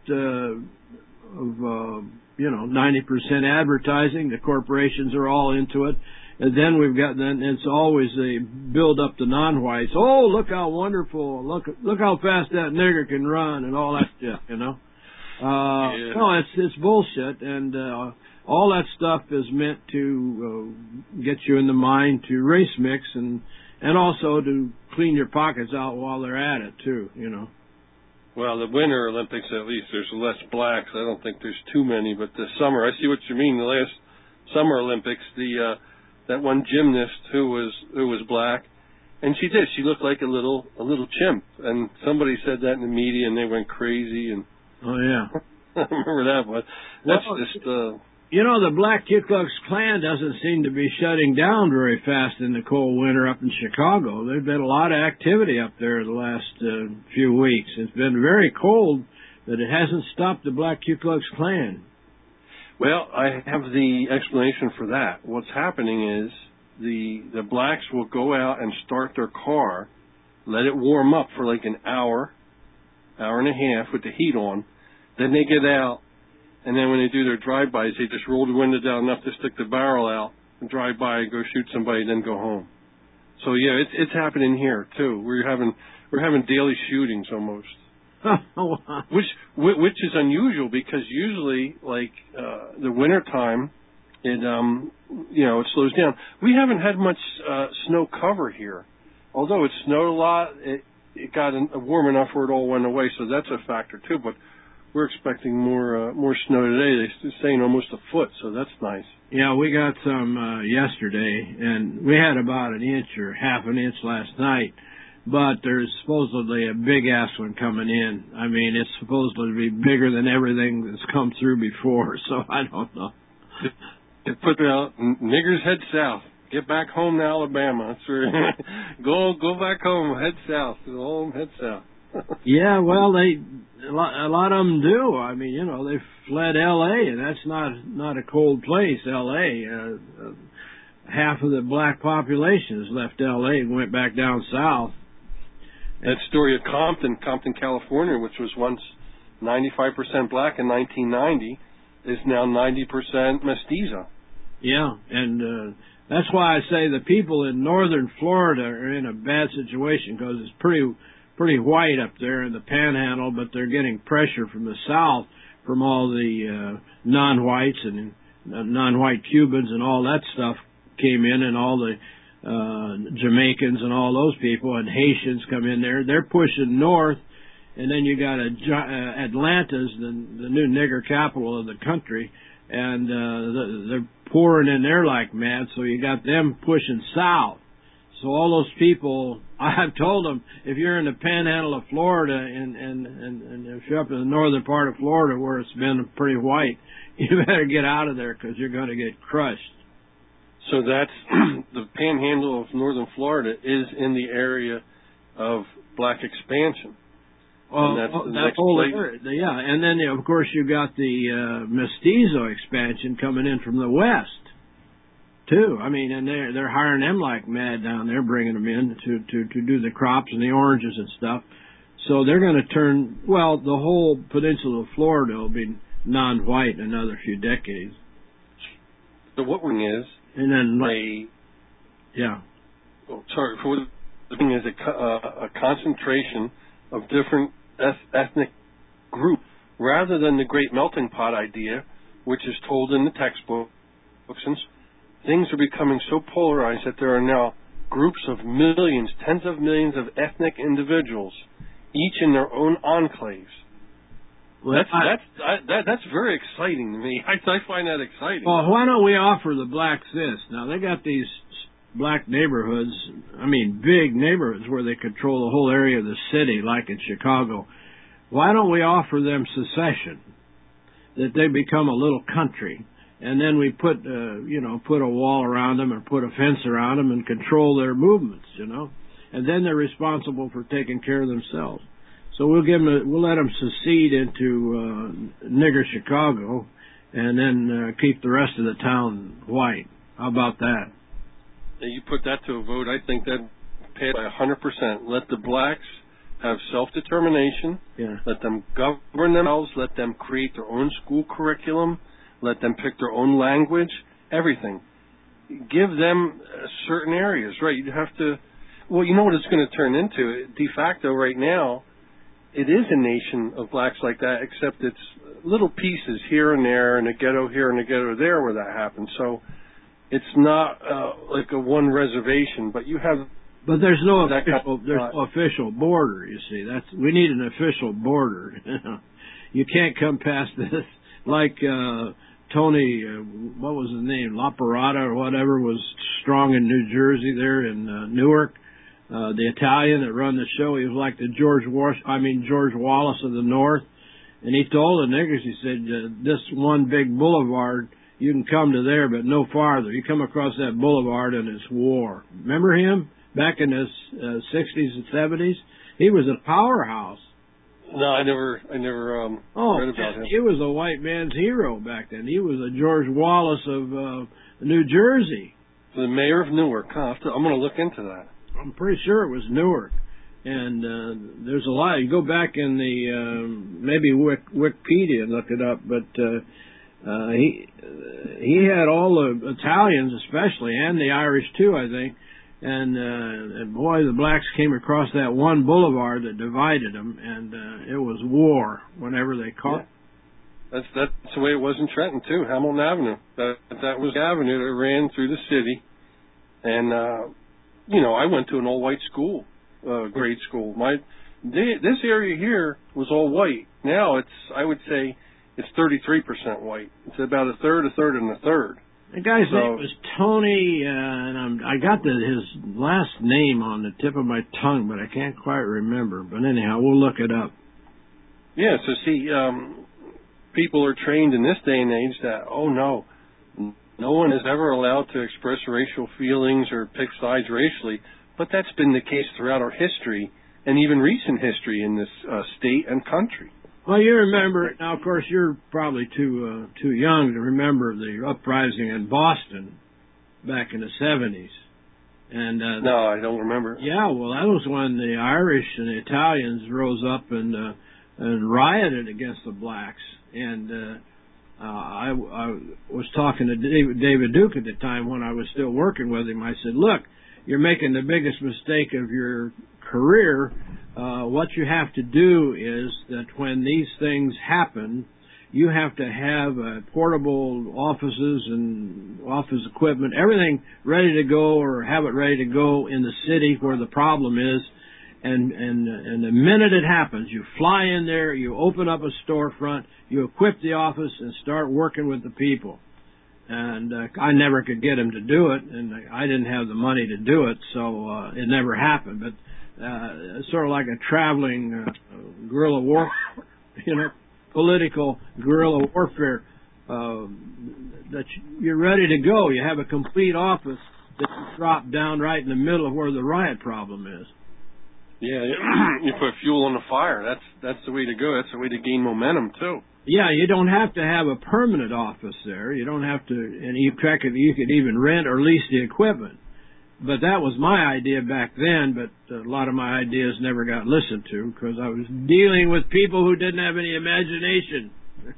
uh, of, uh, you know, ninety percent advertising. The corporations are all into it. And then we've got, then it's always they build up the non-whites. Oh, look how wonderful. Look, look how fast that nigger can run and all that shit, you know. Uh, yeah. No, it's it's bullshit, and uh, all that stuff is meant to uh, get you in the mind to race mix and and also to clean your pockets out while they're at it too, you know. Well, the Winter Olympics, at least, there's less blacks. I don't think there's too many, but the summer, I see what you mean. The last Summer Olympics, the uh, that one gymnast who was who was black, and she did. She looked like a little a little chimp, and somebody said that in the media, and they went crazy and. Oh, yeah. I remember that one. That's well, just... Uh, you know, the Black Ku Klux Klan doesn't seem to be shutting down very fast in the cold winter up in Chicago. There's been a lot of activity up there the last uh, few weeks. It's been very cold, but it hasn't stopped the Black Ku Klux Klan. Well, I have the explanation for that. What's happening is the the blacks will go out and start their car, let it warm up for like an hour, hour and a half with the heat on. Then they get out, and then when they do their drive-bys, they just roll the window down enough to stick the barrel out and drive by, go shoot somebody, then go home. So yeah, it's it's happening here too. We're having we're having daily shootings almost, which which is unusual because usually like uh, the winter time, it um you know it slows down. We haven't had much uh, snow cover here, although it snowed a lot. It it got in, warm enough where it all went away, so that's a factor too. But we're expecting more uh, more snow today. They're saying almost a foot, so that's nice. Yeah, we got some uh, yesterday, and we had about an inch or half an inch last night. But there's supposedly a big-ass one coming in. I mean, it's supposed to be bigger than everything that's come through before, so I don't know. They put the niggers head south. Get back home to Alabama. That's where go go back home. Head south. Go home. Head south. Yeah, well, they a lot, a lot of them do. I mean, you know, they fled L A, and that's not not a cold place. L A. Uh, uh, half of the black population has left L A and went back down south. That story of Compton, Compton, California, which was once ninety-five percent black in nineteen ninety, is now ninety percent mestizo. Yeah, and uh, that's why I say the people in northern Florida are in a bad situation because it's pretty pretty white up there in the Panhandle, but they're getting pressure from the south from all the uh, non-whites and uh, non-white Cubans and all that stuff came in, and all the uh, Jamaicans and all those people, and Haitians come in there. They're pushing north, and then you got a, uh, Atlanta's the, the new nigger capital of the country, and uh, the, they're pouring in there like mad, so you got them pushing south. So all those people, I've told them, if you're in the Panhandle of Florida and, and, and, and if you're up in the northern part of Florida where it's been pretty white, you better get out of there because you're going to get crushed. So that's the Panhandle of northern Florida is in the area of black expansion. Well, and that's oh, the that next whole place. area, yeah, and then of course you got the uh, mestizo expansion coming in from the west too. I mean, and they're they're hiring them like mad down there, bringing them in to to to do the crops and the oranges and stuff. So they're going to turn. Well, the whole peninsula of Florida will be non-white in another few decades. So what one is? And then, a, yeah. Oh, sorry, for the thing is a, uh, a concentration of different ethnic groups, rather than the great melting pot idea, which is told in the textbooks. Things are becoming so polarized that there are now groups of millions, tens of millions of ethnic individuals, each in their own enclaves. Well, that's I, that's I, that, that's very exciting to me. I, I find that exciting. Well, why don't we offer the blacks this? Now they got these black neighborhoods. I mean, big neighborhoods where they control the whole area of the city, like in Chicago. Why don't we offer them secession? That they become a little country, and then we put uh, you know put a wall around them or put a fence around them and control their movements. You know, and then they're responsible for taking care of themselves. So we'll give them a, we'll let them secede into uh, nigger Chicago, and then uh, keep the rest of the town white. How about that? You put that to a vote. I think that paid by a hundred percent. Let the blacks have self-determination. Yeah. Let them govern themselves. Let them create their own school curriculum. Let them pick their own language. Everything. Give them uh, certain areas. Right? You have to. Well, you know what it's going to turn into. De facto, right now, it is a nation of blacks like that, except it's little pieces here and there, and a ghetto here and a ghetto there where that happens. So it's not uh, like a one reservation, but you have. But there's no official, there's no official border. You see, that's we need an official border. You can't come past this like uh, Tony. Uh, what was his name? LaParada or whatever was strong in New Jersey there in uh, Newark. Uh, the Italian that run the show, he was like the George Wash, I mean George Wallace of the North, and he told the niggers, he said, uh, this one big boulevard, you can come to there, but no farther. You come across that boulevard and it's war. Remember him back in the uh, sixties and seventies? He was a powerhouse. No, I never, I never um, oh, read about him. He was a white man's hero back then. He was a George Wallace of uh, New Jersey. The mayor of Newark. Huh? I'm going to look into that. I'm pretty sure it was Newark, and uh, there's a lot. You go back in the um, maybe Wik, Wikipedia and look it up, but uh, uh, he uh, he had all the Italians, especially, and the Irish too, I think, And, uh, and boy, the blacks came across that one boulevard that divided them, and uh, it was war whenever they caught. Yeah. That's that's the way it was in Trenton too. Hamilton Avenue. That that was the avenue that ran through the city. And uh, you know, I went to an all-white school, uh, grade school. My they, this area here was all white. Now it's, I would say, it's thirty-three percent white. It's about a third, a third, and a third. The guy's so, name was Tony, uh, and I'm, I got the, his last name on the tip of my tongue, but I can't quite remember. But anyhow, we'll look it up. Yeah, so see, um, people are trained in this day and age that, oh no, no one is ever allowed to express racial feelings or pick sides racially, but that's been the case throughout our history and even recent history in this uh, state and country. Well, you remember, now of course you're probably too uh, too young to remember the uprising in Boston back in the seventies. And uh, no, I don't remember. Yeah, well, that was when the Irish and the Italians rose up and uh, and rioted against the blacks. And uh, uh, I, I was talking to David, David Duke at the time when I was still working with him. I said, look, you're making the biggest mistake of your career. Uh, what you have to do is that when these things happen, you have to have uh, portable offices and office equipment, everything ready to go, or have it ready to go in the city where the problem is. And, and, and the minute it happens, you fly in there, you open up a storefront, you equip the office and start working with the people. And uh, I never could get him to do it, and I didn't have the money to do it, so uh, it never happened. But uh, sort of like a traveling uh, guerrilla war, you know, political guerrilla warfare. Uh, that you're ready to go. You have a complete office that you drop down right in the middle of where the riot problem is. Yeah, you put fuel on the fire. That's that's the way to go. That's the way to gain momentum too. Yeah, you don't have to have a permanent office there. You don't have to, and you track it. You could even rent or lease the equipment. But that was my idea back then. But a lot of my ideas never got listened to because I was dealing with people who didn't have any imagination.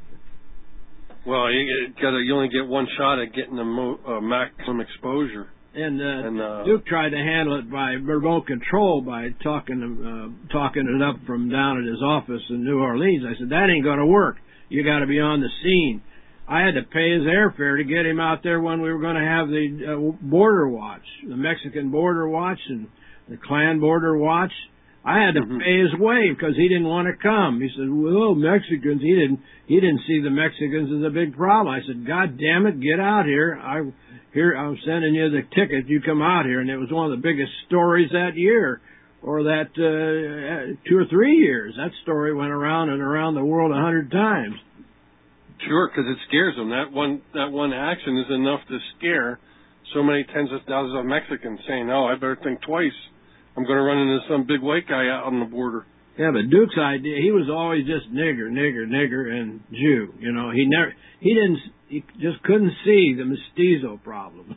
Well, you got you only get one shot at getting the mo- uh, maximum exposure. And, uh, and uh, Duke tried to handle it by remote control by talking uh, talking it up from down at his office in New Orleans. I said, that ain't going to work. You got to be on the scene. I had to pay his airfare to get him out there when we were going to have the uh, border watch, the Mexican border watch and the Klan border watch. I had to mm-hmm. pay his way because he didn't want to come. He said, well, Mexicans, he didn't he didn't see the Mexicans as a big problem. I said, God damn it, get out here. I here I'm sending you the ticket. You come out here. And it was one of the biggest stories that year or that uh, two or three years. That story went around and around the world a hundred times. Sure, because it scares them. That one that one action is enough to scare so many tens of thousands of Mexicans saying, oh, I better think twice. I'm going to run into some big white guy out on the border. Yeah, but Duke's idea, he was always just nigger, nigger, nigger, and Jew. You know, he never, he didn't, he just couldn't see the mestizo problem.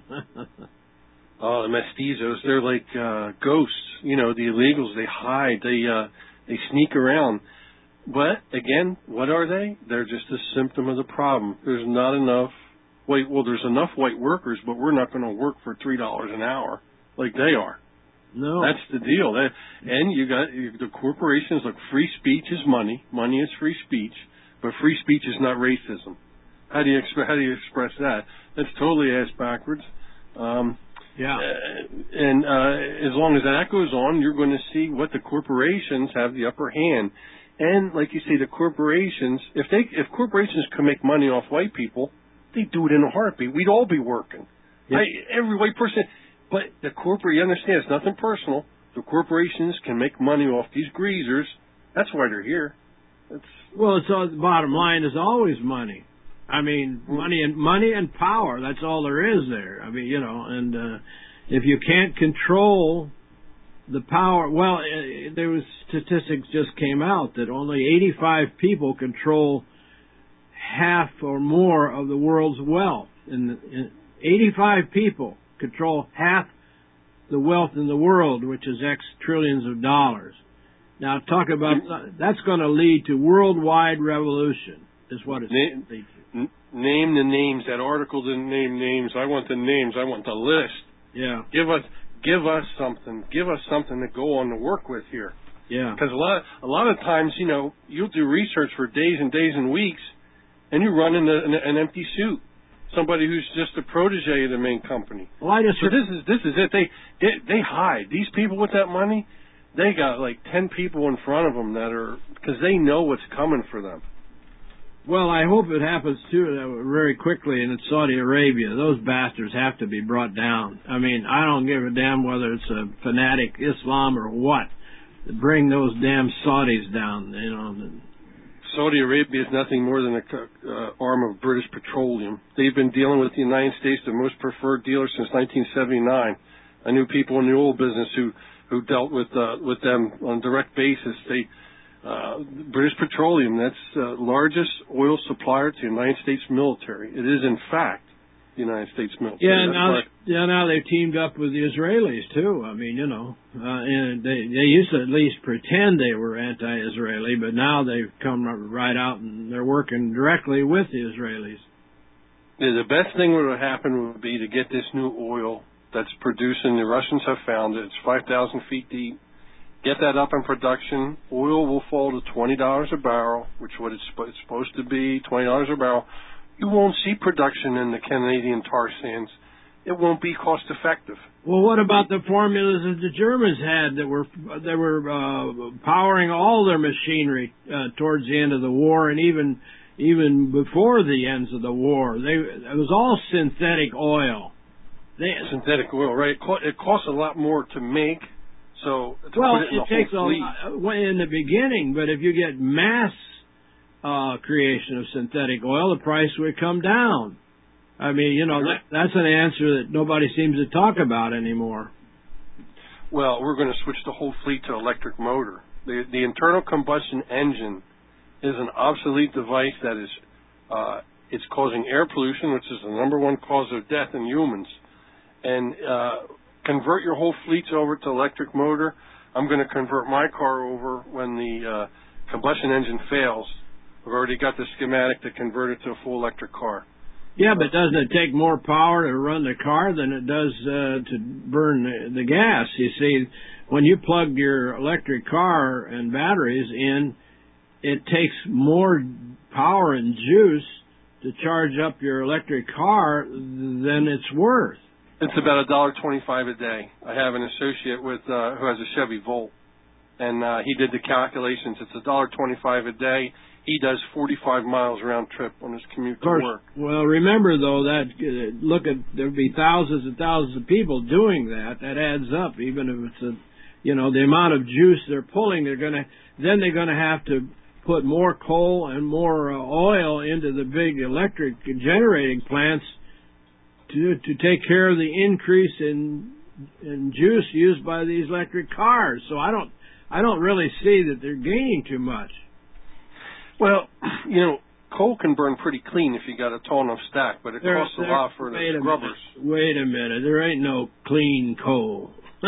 Oh, the mestizos, they're like uh, ghosts. You know, the illegals, they hide, they uh, they sneak around. But, again, what are they? They're just a symptom of the problem. There's not enough white, well, there's enough white workers, but we're not going to work for three dollars an hour like they are. No. That's the deal. That, and you got the corporations. Look, free speech is money. Money is free speech, but free speech is not racism. How do you exp- how do you express that? That's totally ass backwards. Um, yeah. Uh, and uh, as long as that goes on, you're going to see what the corporations have the upper hand. And like you say, the corporations. If they if corporations can make money off white people, they do it in a heartbeat. We'd all be working. Yep. I, every white person. But the corporate, you understand, it's nothing personal. The corporations can make money off these greasers. That's why they're here. That's, well, it's all, the bottom line is always money. I mean, money and money and power. That's all there is there. I mean, you know, and uh, if you can't control the power, well, uh, there was statistics just came out that only eighty-five people control half or more of the world's wealth. And, and eighty-five people control half the wealth in the world, which is X trillions of dollars. Now, talk about that's going to lead to worldwide revolution. Is what it's name, lead to. Name the names. That article didn't name names. I want the names. I want the list. Yeah. Give us give us something, give us something to go on to work with here. Yeah. Because a lot, a lot of times, you know, you'll do research for days and days and weeks, and you run into an, an empty suit. Somebody who's just a protege of the main company. Well, I just so this is this is it. They, they they hide these people with that money. They got like ten people in front of them that are because they know what's coming for them. Well, I hope it happens too very quickly in Saudi Arabia. Those bastards have to be brought down. I mean, I don't give a damn whether it's a fanatic Islam or what. Bring those damn Saudis down, you know. Saudi Arabia is nothing more than a uh, arm of British Petroleum. They've been dealing with the United States, the most preferred dealer since nineteen seventy-nine. I knew people in the oil business who who dealt with uh, with them on a direct basis. They uh, British Petroleum, that's the uh, largest oil supplier to the United States military. It is, in fact, the United States military. Yeah, now they, yeah, now they've teamed up with the Israelis too. I mean, you know, uh, and they they used to at least pretend they were anti-Israeli, but now they've come right out and they're working directly with the Israelis. Yeah, the best thing that would happen would be to get this new oil that's producing. The Russians have found it. It's five thousand feet deep. Get that up in production. Oil will fall to twenty dollars a barrel, which is what it's, it's supposed to be, twenty dollars a barrel. You won't see production in the Canadian tar sands. It won't be cost effective. Well, what about the formulas that the Germans had that were that were uh, powering all their machinery uh, towards the end of the war, and even even before the ends of the war? They it was all synthetic oil. They, synthetic oil, right? It, co- it costs a lot more to make. So to well, put it, in it the takes whole a lot in the beginning, but if you get mass Uh, creation of synthetic oil, the price would come down. I mean, you know, that, that's an answer that nobody seems to talk about anymore. Well, we're going to switch the whole fleet to electric motor. The, the internal combustion engine is an obsolete device that is, uh, it's causing air pollution, which is the number one cause of death in humans. And uh, convert your whole fleets over to electric motor. I'm going to convert my car over when the uh, combustion engine fails. We've already got the schematic to convert it to a full electric car. Yeah, but doesn't it take more power to run the car than it does uh, to burn the, the gas? You see, when you plug your electric car and batteries in, it takes more power and juice to charge up your electric car than it's worth. It's about a dollar twenty-five a day. I have an associate with uh, who has a Chevy Volt, and uh, he did the calculations. It's a dollar twenty-five a day. He does forty-five miles round trip on his commute to work. Well, remember though that uh, look at there'll be thousands and thousands of people doing that. That adds up, even if it's a, you know, the amount of juice they're pulling. They're gonna then they're gonna have to put more coal and more uh, oil into the big electric generating plants to to take care of the increase in in juice used by these electric cars. So I don't I don't really see that they're gaining too much. Well, you know, coal can burn pretty clean if you got a tall enough stack, but it there, costs there, a lot for the scrubbers. Wait a minute, there ain't no clean coal. uh,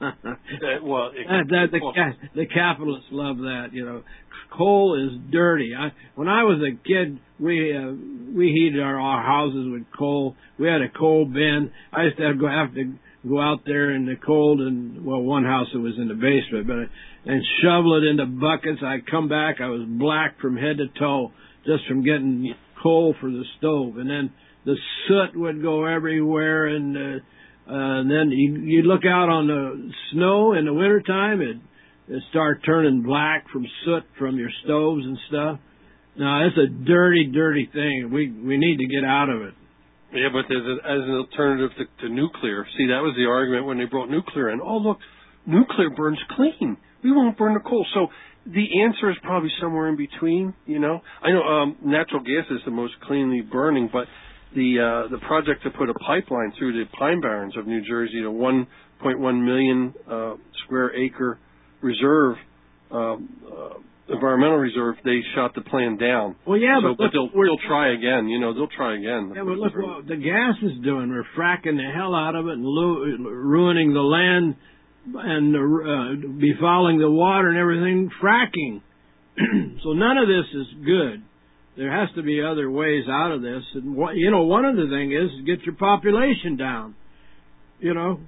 well, it, that, that, the, well, the capitalists love that. You know, coal is dirty. I, when I was a kid, we uh, we heated our, our houses with coal. We had a coal bin. I used to have, go have to go out there in the cold, and well, one house that was in the basement, but and shovel it into buckets. I'd come back, I was black from head to toe just from getting coal for the stove, and then the soot would go everywhere, and, uh, uh, and then you you look out on the snow in the wintertime, it it start turning black from soot from your stoves and stuff. Now it's a dirty, dirty thing. We we need to get out of it. Yeah, but there's a, as an alternative to, to nuclear. See, that was the argument when they brought nuclear in. Oh, look, nuclear burns clean. We won't burn the coal. So the answer is probably somewhere in between, you know. I know um, natural gas is the most cleanly burning, but the uh, the project to put a pipeline through the Pine Barrens of New Jersey, a one point one million uh, square acre reserve, um, uh, environmental reserve, they shot the plan down. Well, yeah, so, but, but they'll, they'll try again. You know, they'll try again. Yeah, but look what the gas is doing. We're fracking the hell out of it and lu- ruining the land and uh, befouling the water and everything. Fracking. So none of this is good. There has to be other ways out of this. And what, you know, one of the things is get your population down. You know,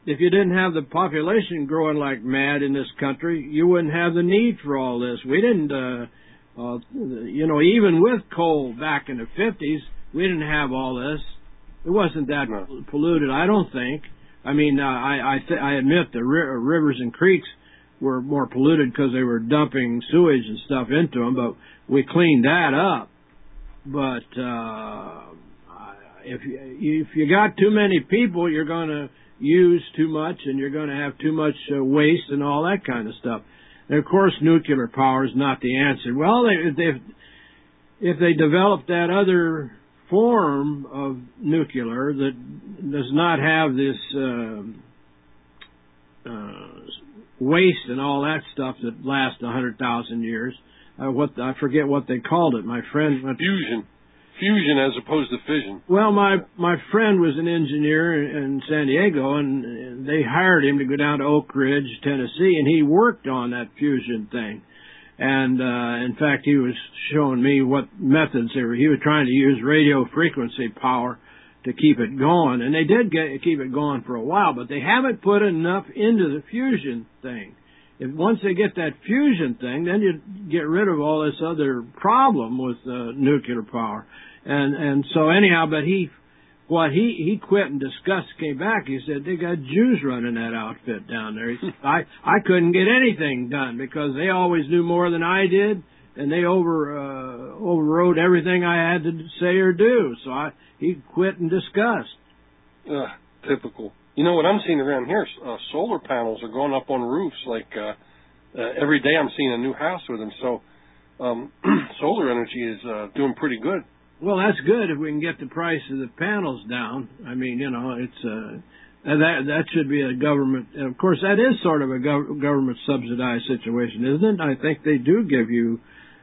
if you didn't have the population growing like mad in this country, you wouldn't have the need for all this. We didn't, uh, uh, you know, even with coal back in the fifties, we didn't have all this. It wasn't that no. polluted, I don't think. I mean, uh, I I, th- I admit the ri- rivers and creeks were more polluted because they were dumping sewage and stuff into them, but we cleaned that up. But uh, if you, if you got too many people, you're going to use too much, and you're going to have too much uh, waste and all that kind of stuff. And of course, nuclear power is not the answer. Well, they, if they if they develop that other form of nuclear that does not have this uh, uh, waste and all that stuff that lasts a hundred thousand years. Uh, what I forget what they called it. My friend went fusion, fusion as opposed to fission. Well, my my friend was an engineer in, in San Diego, and they hired him to go down to Oak Ridge, Tennessee, and he worked on that fusion thing. And, uh, in fact, he was showing me what methods they were. He was trying to use radio frequency power to keep it going. And they did get, keep it going for a while, but they haven't put enough into the fusion thing. If once they get that fusion thing, then you get rid of all this other problem with uh, nuclear power. And, and so anyhow, but he, what he, he quit and discussed, came back, he said, they got Jews running that outfit down there. He said, I, I couldn't get anything done because they always knew more than I did, and they over, uh, overrode everything I had to say or do. So I, he quit and discussed. Uh, typical. You know what I'm seeing around here? Uh, solar panels are going up on roofs. Like, uh, uh, every day I'm seeing a new house with them. So, um, solar energy is, uh, doing pretty good. Well, that's good if we can get the price of the panels down. I mean, you know, it's uh, that that should be a government. Of course, that is sort of a gov- government subsidized situation, isn't it? I think they do give you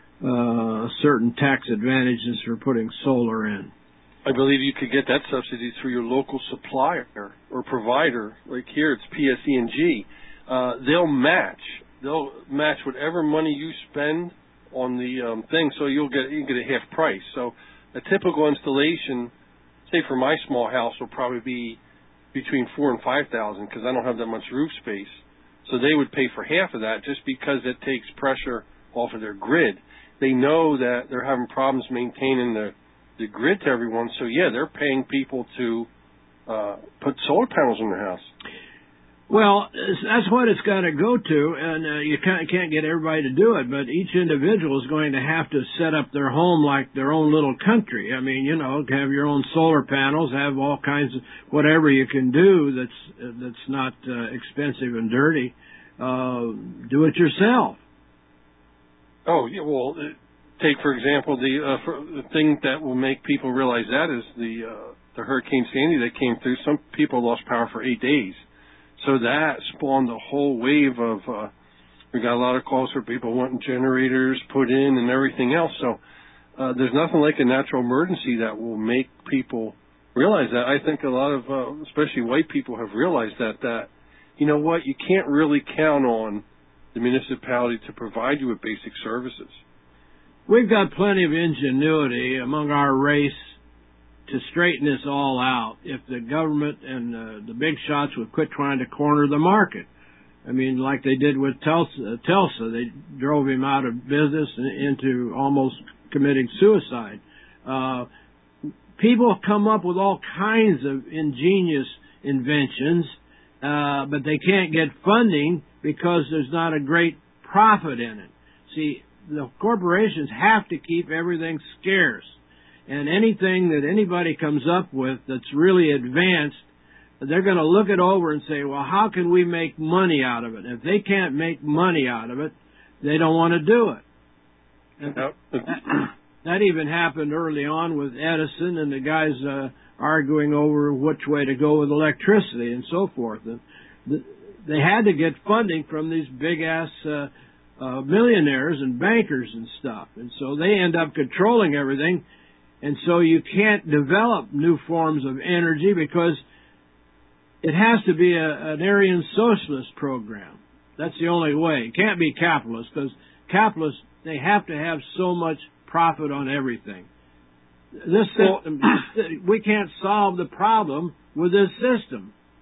uh, certain tax advantages for putting solar in. I believe you could get that subsidy through your local supplier or provider. Like here, it's P S E and G. Uh, they'll match. They'll match whatever money you spend on the um, thing, so you'll get you get a half price. So a typical installation, say for my small house, will probably be between four and five thousand because I don't have that much roof space. So they would pay for half of that just because it takes pressure off of their grid. They know that they're having problems maintaining the the grid to everyone. So yeah, they're paying people to uh, put solar panels in their house. Well, that's what it's got to go to, and uh, you can't, can't get everybody to do it, but each individual is going to have to set up their home like their own little country. I mean, you know, have your own solar panels, have all kinds of whatever you can do that's uh, that's not uh, expensive and dirty. Uh, do it yourself. Oh, yeah, well, take, for example, the, uh, for, the thing that will make people realize that is the, uh, the Hurricane Sandy that came through. Some people lost power for eight days. So that spawned a whole wave of, uh, we got a lot of calls for people wanting generators put in and everything else. So, uh, there's nothing like a natural emergency that will make people realize that. I think a lot of, uh, especially white people have realized that, that, you know what, you can't really count on the municipality to provide you with basic services. We've got plenty of ingenuity among our race to straighten this all out if the government and uh, the big shots would quit trying to corner the market. I mean, like they did with Telsa, Telsa they drove him out of business and into almost committing suicide. Uh, people come up with all kinds of ingenious inventions, uh, but they can't get funding because there's not a great profit in it. See, the corporations have to keep everything scarce. And anything that anybody comes up with that's really advanced, they're going to look it over and say, well, how can we make money out of it? If they can't make money out of it, they don't want to do it. And Yep. that, that even happened early on with Edison and the guys uh, arguing over which way to go with electricity and so forth. And the, they had to get funding from these big-ass uh, uh, millionaires and bankers and stuff. And so they end up controlling everything. And so you can't develop new forms of energy because it has to be a, an Aryan socialist program. That's the only way. It can't be capitalist because capitalists, they have to have so much profit on everything. This system, we can't solve the problem with this system.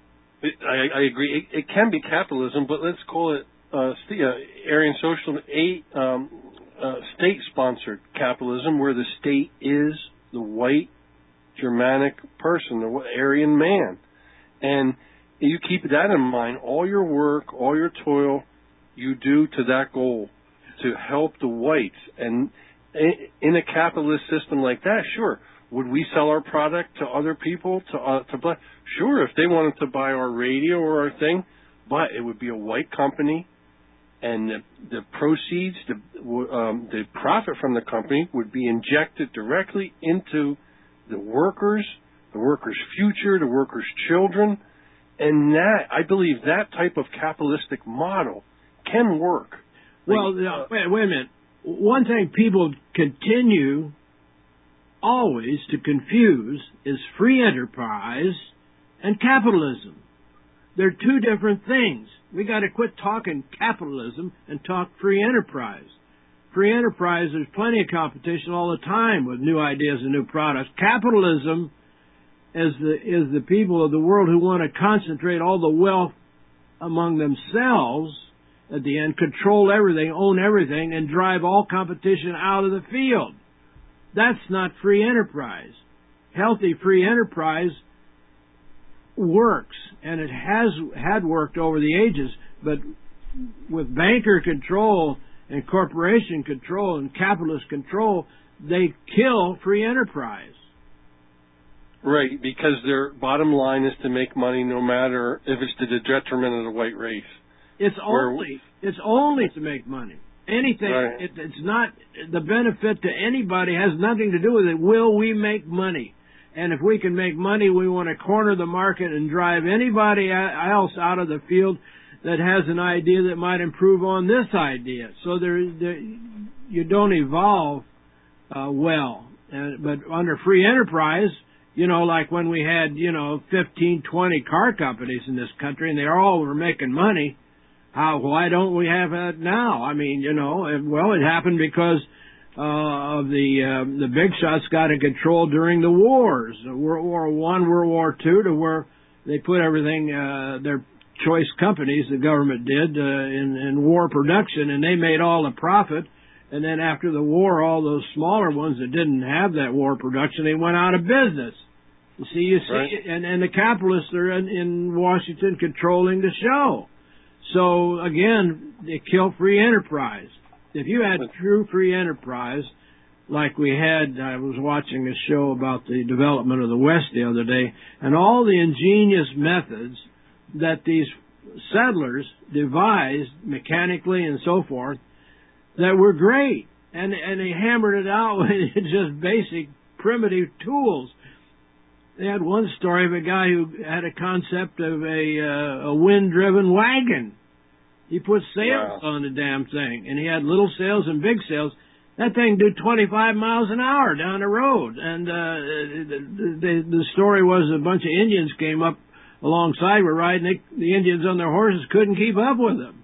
I, I agree. It, it can be capitalism, but let's call it uh, st- uh, Aryan social eight, um, uh, state-sponsored capitalism, where the state is the white Germanic person, the Aryan man. And you keep that in mind. All your work, all your toil, you do to that goal, to help the whites. And in a capitalist system like that, sure, would we sell our product to other people, to uh, to black? Sure, if they wanted to buy our radio or our thing, but it would be a white company, and the, the proceeds, the um, the profit from the company would be injected directly into the workers, the workers' future, the workers' children, and that, I believe, that type of capitalistic model can work. Well, like, uh, wait, wait a minute. One thing people continue always to confuse is free enterprise and capitalism. They're two different things. We got to quit talking capitalism and talk free enterprise. Free enterprise, there's plenty of competition all the time with new ideas and new products. Capitalism is the is the people of the world who want to concentrate all the wealth among themselves at the end, control everything, own everything, and drive all competition out of the field. That's not free enterprise. Healthy free enterprise works, and it has had worked over the ages, but with banker control and corporation control and capitalist control, they kill free enterprise. Right, because their bottom line is to make money no matter if it's to the detriment of the white race. It's only it's only to make money. Anything, right. it, it's not, the benefit to anybody has nothing to do with it. Will we make money? And if we can make money, we want to corner the market and drive anybody else out of the field that has an idea that might improve on this idea. So there, there you don't evolve uh, well. Uh, but under free enterprise, you know, like when we had, you know, fifteen, twenty car companies in this country, and they all were making money. How? Why don't we have that now? I mean, you know, well, it happened because uh, of the uh, the big shots got in control during the wars, World War One, World War Two, to where they put everything, uh, their choice companies, the government did, uh, in, in war production, and they made all the profit. And then after the war, all those smaller ones that didn't have that war production, they went out of business. You see, you see, right. and, and the capitalists are in, in Washington controlling the show. So, again, they kill free enterprise. If you had true free enterprise, like we had, I was watching a show about the development of the West the other day, and all the ingenious methods that these settlers devised mechanically and so forth that were great. And, and they hammered it out with just basic, primitive tools. They had one story of a guy who had a concept of a, uh, a wind-driven wagon. He put sails wow. on the damn thing, and he had little sails and big sails. That thing do twenty-five miles an hour down the road. And uh, the, the, the story was a bunch of Indians came up alongside, were riding. They, the Indians on their horses couldn't keep up with them.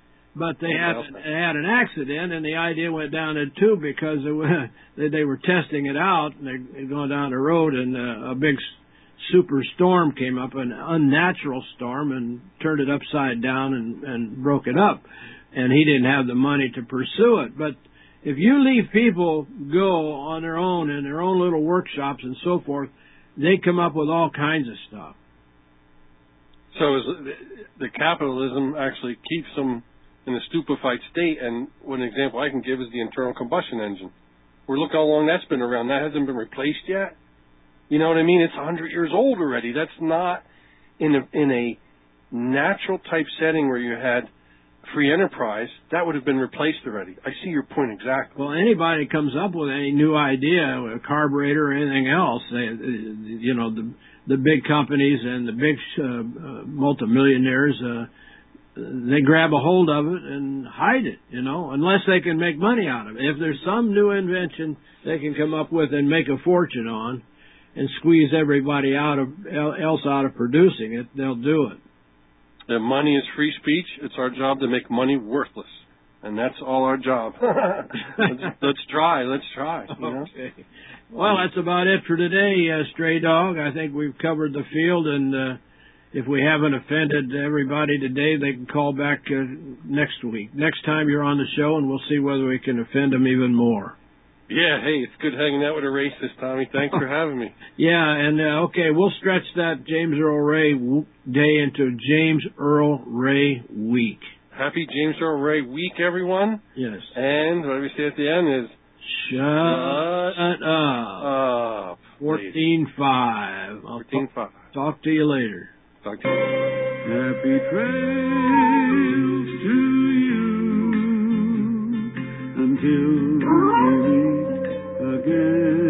But they had they had an accident, and the idea went down in two because it was, they were testing it out, and they were going down the road, and uh, a big super storm came up, an unnatural storm, and turned it upside down and, and broke it up. And he didn't have the money to pursue it. But if you leave people go on their own in their own little workshops and so forth, they come up with all kinds of stuff. So is the capitalism actually keeps them in a stupefied state, and one example I can give is the internal combustion engine. We're looking how long that's been around. That hasn't been replaced yet. You know what I mean? It's one hundred years old already. That's not in a, in a natural type setting where you had free enterprise. That would have been replaced already. I see your point exactly. Well, anybody that comes up with any new idea, a carburetor or anything else, they, you know, the the big companies and the big uh, uh, multimillionaires, uh, they grab a hold of it and hide it, you know, unless they can make money out of it. If there's some new invention they can come up with and make a fortune on and squeeze everybody out of else out of producing it, they'll do it. If money is free speech, it's our job to make money worthless. And that's all our job. let's, let's try. Let's try. You know? Okay. Well, that's about it for today, uh, Stray Dog. I think we've covered the field, and uh, if we haven't offended everybody today, they can call back uh, next week. Next time you're on the show, and we'll see whether we can offend them even more. Yeah, hey, it's good hanging out with a racist, Tommy. Thanks for having me. Yeah, and uh, okay, we'll stretch that James Earl Ray w- day into James Earl Ray Week. Happy James Earl Ray Week, everyone. Yes. And what do we say at the end is... Shut, Shut up. up. fourteen five. fourteen five. Talk to you later. Talk to you later. Happy trails to you until we meet again.